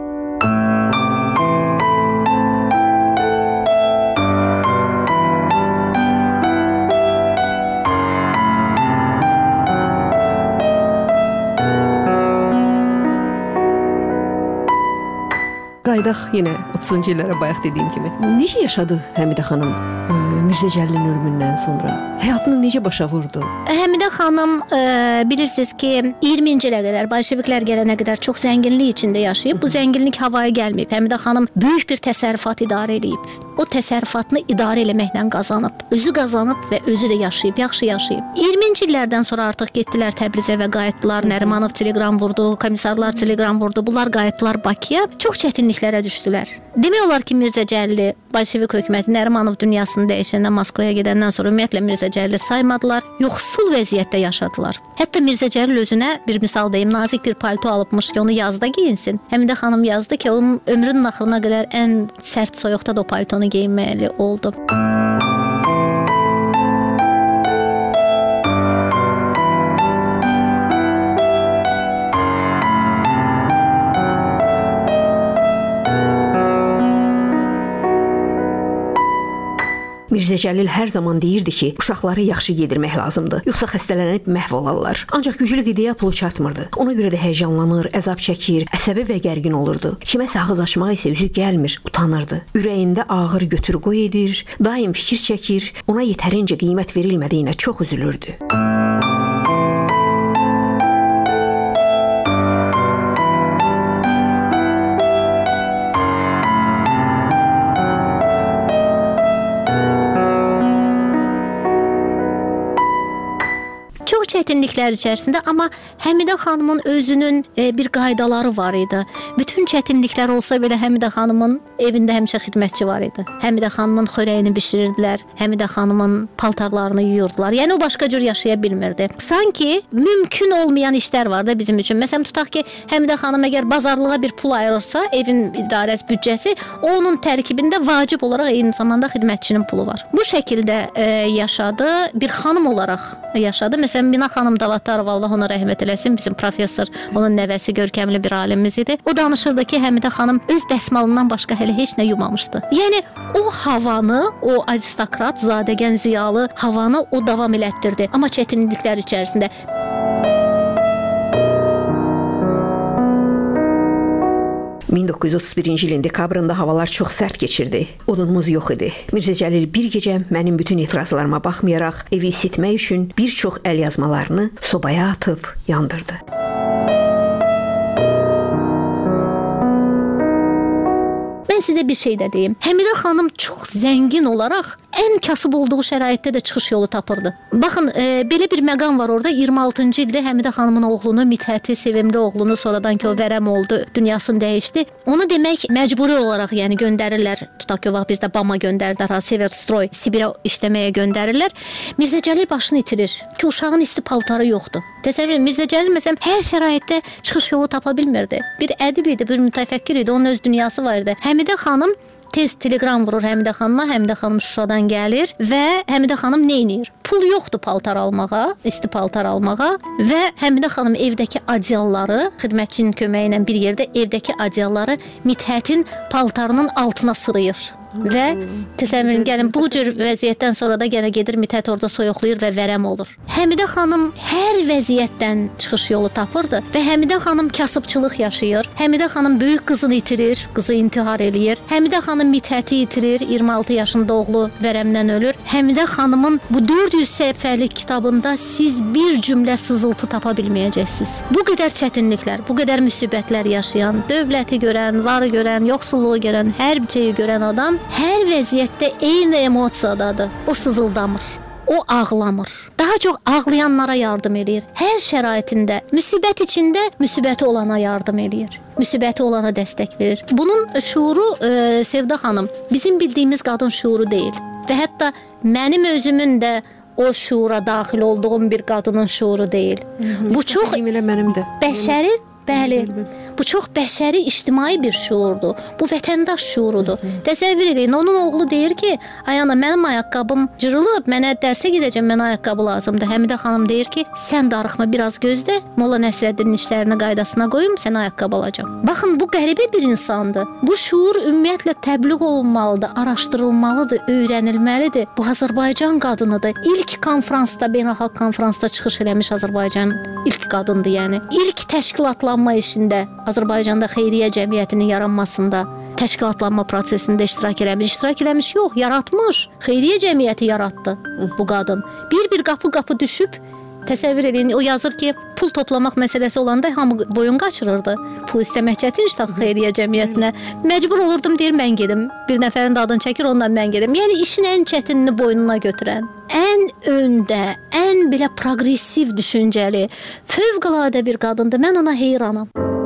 Qaydaq yenə otuzuncu illərə bayaq dediyim kimi. Necə yaşadı Həmidə xanım ə, Mirzə Cəlilin ölümündən sonra? Həyatını necə başa vurdu? Həmidə xanım ə, bilirsiniz ki, iyirminci ilə qədər Bolşeviklər gələnə qədər çox zənginlik içində yaşayıb. Bu zənginlik havaya gəlməyib. Həmidə xanım böyük bir təsərrüfat idarə edib. O təsərrüfatını idarə etməklə qazanıb. Özü qazanıb və özü də yaşayıb, yaxşı yaşayıb. iyirminci illərdən sonra artıq getdilər Təbrizə və qayıtdılar. Nərimanov teleqram vurdu, komissarlar teleqram vurdu. Bunlar qayıtdılar Bakıya. Çox çətinliklərə düşdülər. Demək olar ki, Mirzə Cəlili Bolşevik hökuməti Nərimanov dünyasını dəyişəndən Moskvaya gedəndən sonra ümumiyyətlə Mirzə Cəlili saymadılar. Yoxsul vəziyyətdə yaşadılar. Hətta Mirzə Cəlil özünə bir misal deyim, nazik bir palto alıbmış ki, onu yazda geyinsin. Həmidə xanım yazdı ki, onun ömrünün axırına qədər ən sərt soyuqda da o paltonu geyinməli oldu. Mirzə Cəlil hər zaman deyirdi ki, uşaqları yaxşı yedirmək lazımdır, yoxsa xəstələnib məhv olarlar. Ancaq güclü qidaya pulu çatmırdı. Ona görə də həyəcanlanır, əzab çəkir, əsəbi və gərgin olurdu. Kiməsə ağız açmağa isə üzü gəlmir, utanırdı. Ürəyində ağır götür-qoy edir, daim fikir çəkir, ona yetərincə qiymət verilmədiyinə çox üzülürdü. Çətinliklər içərisində, amma Həmidə xanımın özünün e, bir qaydaları var idi. Bütün çətinliklər olsa belə Həmidə xanımın evində həmişə xidmətçi var idi. Həmidə xanımın xörəyini bişirirdilər, Həmidə xanımın paltarlarını yuyurdular. Yəni o başqa cür yaşaya bilmirdi. Sanki mümkün olmayan işlər var da bizim üçün. Məsələn, tutaq ki, Həmidə xanım əgər bazarlığa bir pul ayırırsa, evin idarəsi büdcəsi, onun tərkibində vacib olaraq eyni zamanda xidmətçinin pulu var. Bu şəkildə e, yaşadı, bir xanım olaraq yaşadı. Məsələn, Mina xanım Davatarov, Allah ona rəhmət eləsin, bizim professor, onun nəvəsi, görkəmli bir alimimiz idi. O danışırdı ki, Həmidə xanım öz dəsmalından başqa hələ heç nə yumamışdı. Yəni o havanı, o aristokrat, zadəgən, ziyalı havanı o davam elətdirdi. Amma çətinliklər içərisində. min doqquz yüz otuz birinci ilin dekabrında havalar çox sərt keçirdi. Odunumuz yox idi. Mirzə Cəlil bir gecə mənim bütün etirazlarıma baxmayaraq evi isitmək üçün bir çox əl yazmalarını sobaya atıb yandırdı. Mən sizə bir şey də deyim. Həmidə xanım çox zəngin olaraq ən kasıb olduğu şəraitdə də çıxış yolu tapırdı. Baxın, e, belə bir məqam var orada. iyirmi altıncı ildə Həmidə xanımın oğlunu, Mithəti, sevimli oğlunu, sonradan ki o vərəm oldu, dünyasını dəyişdi. Onu demək məcburi olaraq, yəni göndərirlər. Tutaq ki, o vaxt bizdə Bama göndərdilər, Severstroy, Sibirə işləməyə göndərirlər. Mirzə Cəlil başını itirir ki, uşağın isti paltarı yoxdur. Təsəvvür edin, Mirzə Cəlil məsələn hər şəraitdə çıxış yolu tapa bilmirdi. Bir ədib idi, bir mütəfəkkir idi, onun öz dünyası var idi. Həmidə xanım tez teleqram vurur Həmidə xanıma, Həmidə xanım Şuşadan gəlir və Həmidə xanım nə edir? Pul yoxdur paltar almağa, isti paltar almağa və Həmidə xanım evdəki adyalları, xidmətçinin köməyi ilə bir yerdə evdəki adyalları Mithətin paltarının altına sırıyır. Və təsəvvürün gəlin, bu cür vəziyyətdən sonra da yenə gedir Mithət orada soyuqlayır və vərəm olur. Həmidə xanım hər vəziyyətdən çıxış yolu tapırdı və Həmidə xanım kasıbçılıq yaşayır. Həmidə xanım böyük qızını itirir, qızı intihar eləyir. Həmidə xanım Mithəti itirir, iyirmi altı yaşında oğlu vərəmdən ölür. Həmidə xanımın bu dörd yüz səhifəlik kitabında siz bir cümlə sızıltı tapa bilməyəcəksiniz. Bu qədər çətinliklər, bu qədər müsibətlər yaşayan, dövləti görən, varı görən, yoxsulluğu görən, hər bir şeyi görən adam hər vəziyyətdə eyni emosiyadadır. O sızıldamır. O ağlamır. Daha çox ağlayanlara yardım eləyir. Hər şəraitində, müsibət içində müsibəti olana yardım eləyir. Müsibəti olana dəstək verir. Bunun şuuru e, Sevda xanım, bizim bildiyimiz qadın şuuru deyil. Və hətta mənim özümün də o şuura daxil olduğum bir qadının şuuru deyil. Hı-hı. Bu çox mənim də. Bəşəri Bəli, bu çox bəşəri, ictimai bir şuurdur. Bu vətəndaş şuurudur. Təsəvvür edin, onun oğlu deyir ki, ay ana, mənim ayaqqabım cırılıb, mənə dərsə gedəcəm, mənə ayaqqabı lazımdır. Həmidə xanım deyir ki, sən darıxma, biraz gözlə, Molla Nəsrəddinin işlərini qaydasına qoyum, sənə ayaqqabı alacam. Baxın, bu qəribə bir insandır. Bu şuur ümumiyyətlə təbliğ olunmalıdır, araşdırılmalıdır, öyrənilməlidir. Bu Azərbaycan qadınıdır. İlk konfransda, beynəlxalq konfransda çıxış eləmiş Azərbaycan ilk qadındır, yəni. İlk təşkilatlar işində, Azərbaycanda xeyriyyə cəmiyyətinin yaranmasında, təşkilatlanma prosesində iştirak eləmiş, iştirak eləmiş yox, yaratmış. Xeyriyyə cəmiyyəti yaratdı bu qadın. Bir-bir qapı-qapı düşüb, təsəvvür edin, o yazır ki, pul toplamaq məsələsi olanda hamı boyun qaçırırdı. Pul istəmək çətin işdə xeyriyyə cəmiyyətinə. Məcbur olurdum, deyir, mən gedim. Bir nəfərin də adını çəkir, ondan mən gedim. Yəni, işin ən çətinini boynuna götürən, ən öndə, ən belə progressiv düşüncəli, fövqəladə bir qadındır. Mən ona heyranam.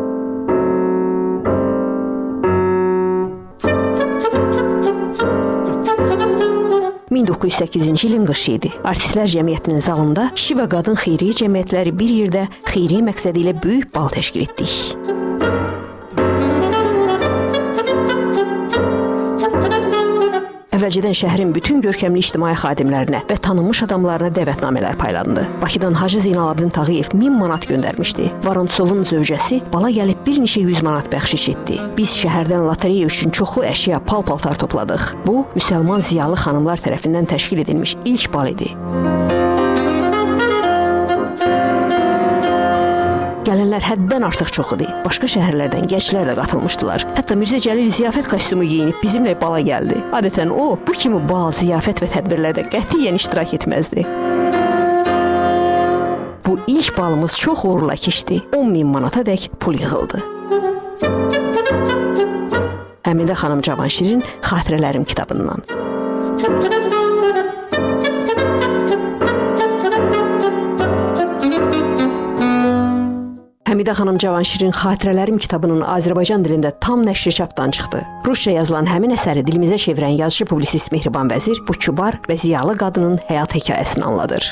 min doqquz yüz səkkizinci ilin qışı idi. Artistlər Cəmiyyətinin zalında kişi və qadın xeyriyyə cəmiyyətləri bir yerdə xeyriyyə məqsədi ilə böyük bal təşkil etdik. Əvvəlcədən şəhərin bütün görkəmli ictimai xadimlərinə və tanınmış adamlarına dəvətnamələr paylandı. Bakıdan Hacı Zeynalabdin Tağıyev min manat göndərmişdi. Vorontsovun zövcəsi bala gəlib bir neçə yüz manat bəxşiş etdi. Biz şəhərdən lotereya üçün çoxlu əşya, pal-paltar topladıq. Bu, müsəlman ziyalı xanımlar tərəfindən təşkil edilmiş ilk bal idi. Gələnlər həddən artıq çox idi. Başqa şəhərlərdən gənclər də qatılmışdılar. Hətta Mirzə Cəlil ziyafət kostyumu geyinib bizimlə bala gəldi. Adətən o, bu kimi bal, ziyafət və tədbirlərdə qətiyyən iştirak etməzdi. Bu ilk balımız çox uğurla keçdi. on min manata dək pul yığıldı. Həmidə xanım Cavanşirin Xatirələrim kitabından. Həmidə xanım Cavanşirin Xatirələrim kitabının Azərbaycan dilində tam nəşri çapdan çıxdı. Rusca yazılan həmin əsəri dilimizə çevirən yazıcı publisist Mehriban Vəzir bu kübar və ziyalı qadının həyat hekayəsini anladır.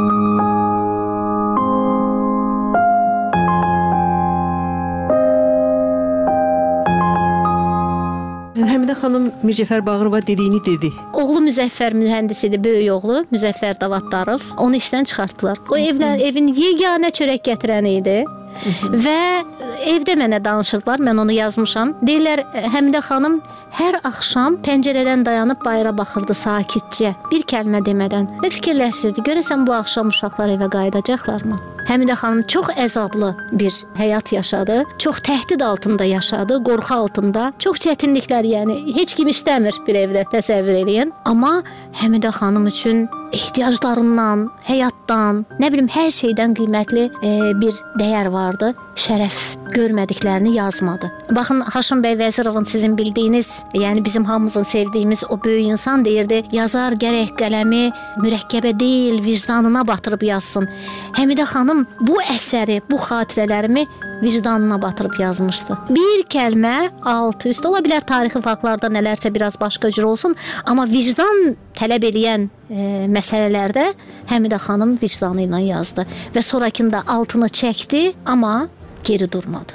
Həmidə xanım Mircəfər Bağırova dediyini dedi. Oğlu Müzəffər mühəndisidir, böyük oğlu Müzəffər Davaddarov. Onu işdən çıxartdılar. O evlə, evin yeganə çörək gətirəni idi. Və evdə mənə danışırdılar, mən onu yazmışam. Deyirlər, Həmidə xanım hər axşam pəncərədən dayanıb bayıra baxırdı sakitcə, bir kəlmə demədən və fikirləşirdi, görəsən bu axşam uşaqlar evə qayıdacaqlarmı? Həmidə xanım çox əzablı bir həyat yaşadı, çox təhdid altında yaşadı, qorxu altında, çox çətinliklər, yəni heç kim istəmir bir evdə, təsəvvür eləyin. Amma Həmidə xanım üçün ehtiyaclarından, həyatdan, nə bilim hər şeydən qiymətli e, bir dəyər vardı. Şərəf görmədiklərini yazmadı. Baxın, Haşim bəy Vəzirovun sizin bildiyiniz, yəni bizim hamımızın sevdiyimiz o böyük insan deyirdi, yazar gərək qələmi mürəkkəbə deyil, vicdanına batırıb yazsın. Həmidə xanım bu əsəri, bu xatirələrimi vicdanına batırıb yazmışdı. Bir kəlmə alt üst ola bilər, tarixi faktlarda nələrsə biraz başqa cür olsun, amma vicdan tələb eləyən e, məsələlərdə Həmidə xanım vicdanı ilə yazdı və sonrakında altını çəkdi, amma geri durmadı.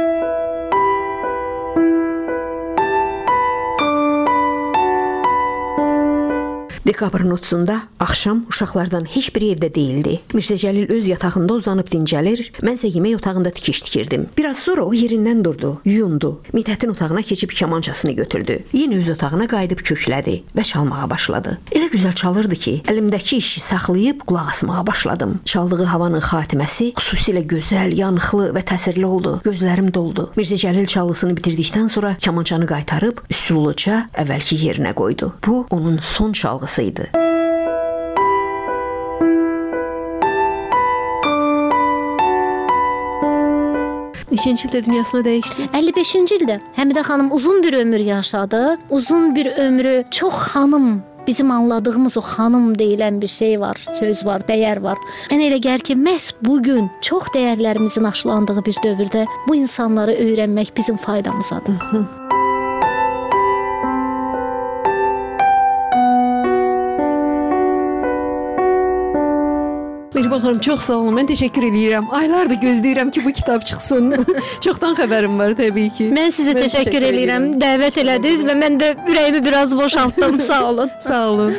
Dekabrın otuzunda axşam uşaqlardan heç biri evdə deyildi. Mirzə Cəlil öz yatağında uzanıb dincəlir, mən isə yemək otağında tikiş tikirdim. Biraz sonra o yerindən durdu, yuyundu. Mithətin otağına keçib kamançasını götürdü. Yenə öz otağına qayıdıb köklədi və çalmağa başladı. Elə gözəl çalırdı ki, əlimdəki işi saxlayıb qulaq asmağa başladım. Çaldığı havanın xatiməsi xüsusilə gözəl, yanıqlı və təsirli oldu. Gözlərim doldu. Mirzə Cəlil çalğısını bitirdikdən sonra kamançanı qaytarıb üsulluca əvvəlki yerinə qoydu. Bu onun son çalğısı idi. Neçənci ildə dünyasına dəyişdi? əlli beşinci ildə Həmidə xanım uzun bir ömür yaşadı. Uzun bir ömrü çox xanım, bizim anladığımız o xanım deyilən bir şey var, söz var, dəyər var. Mənə elə gəlir ki, məhz bu gün çox dəyərlərimizin aşılandığı bir dövrdə bu insanları öyrənmək bizim faydamızadır. Mehriban xanım, çox sağ olun. Mən təşəkkür edirəm. Aylardır gözləyirəm ki, bu kitab çıxsın. Çoxdan xəbərim var təbii ki. Mən sizə mən təşəkkür, təşəkkür edirəm. Dəvət elədiniz və mən də ürəyimi biraz boşaltdım. Sağ olun. Sağ olun.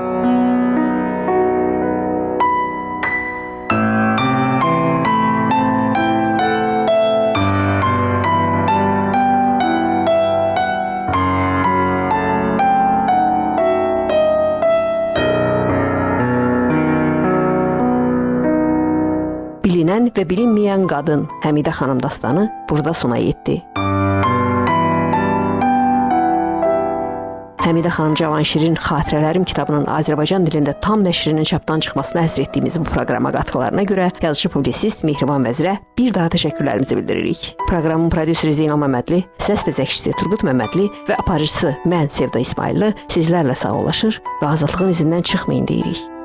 Bilinən və bilinməyən qadın Həmidə xanım dastanı burada sona yetdi. Həmidə xanım Cavanşirin Xatirələrim kitabının Azərbaycan dilində tam nəşrinin çapdan çıxmasına həsr etdiyimiz bu proqrama qatqılarına görə yazıcı publisist Mehriban Vəzirə bir daha təşəkkürlərimizi bildiririk. Proqramın prodüseri Zeynal Məmmədli, səs bəzəkçisi Turqut Məmmədli və aparıcısı mən Sevda İsmayıllı sizlərlə sağollaşır və azadlığın izindən çıxmayın deyirik.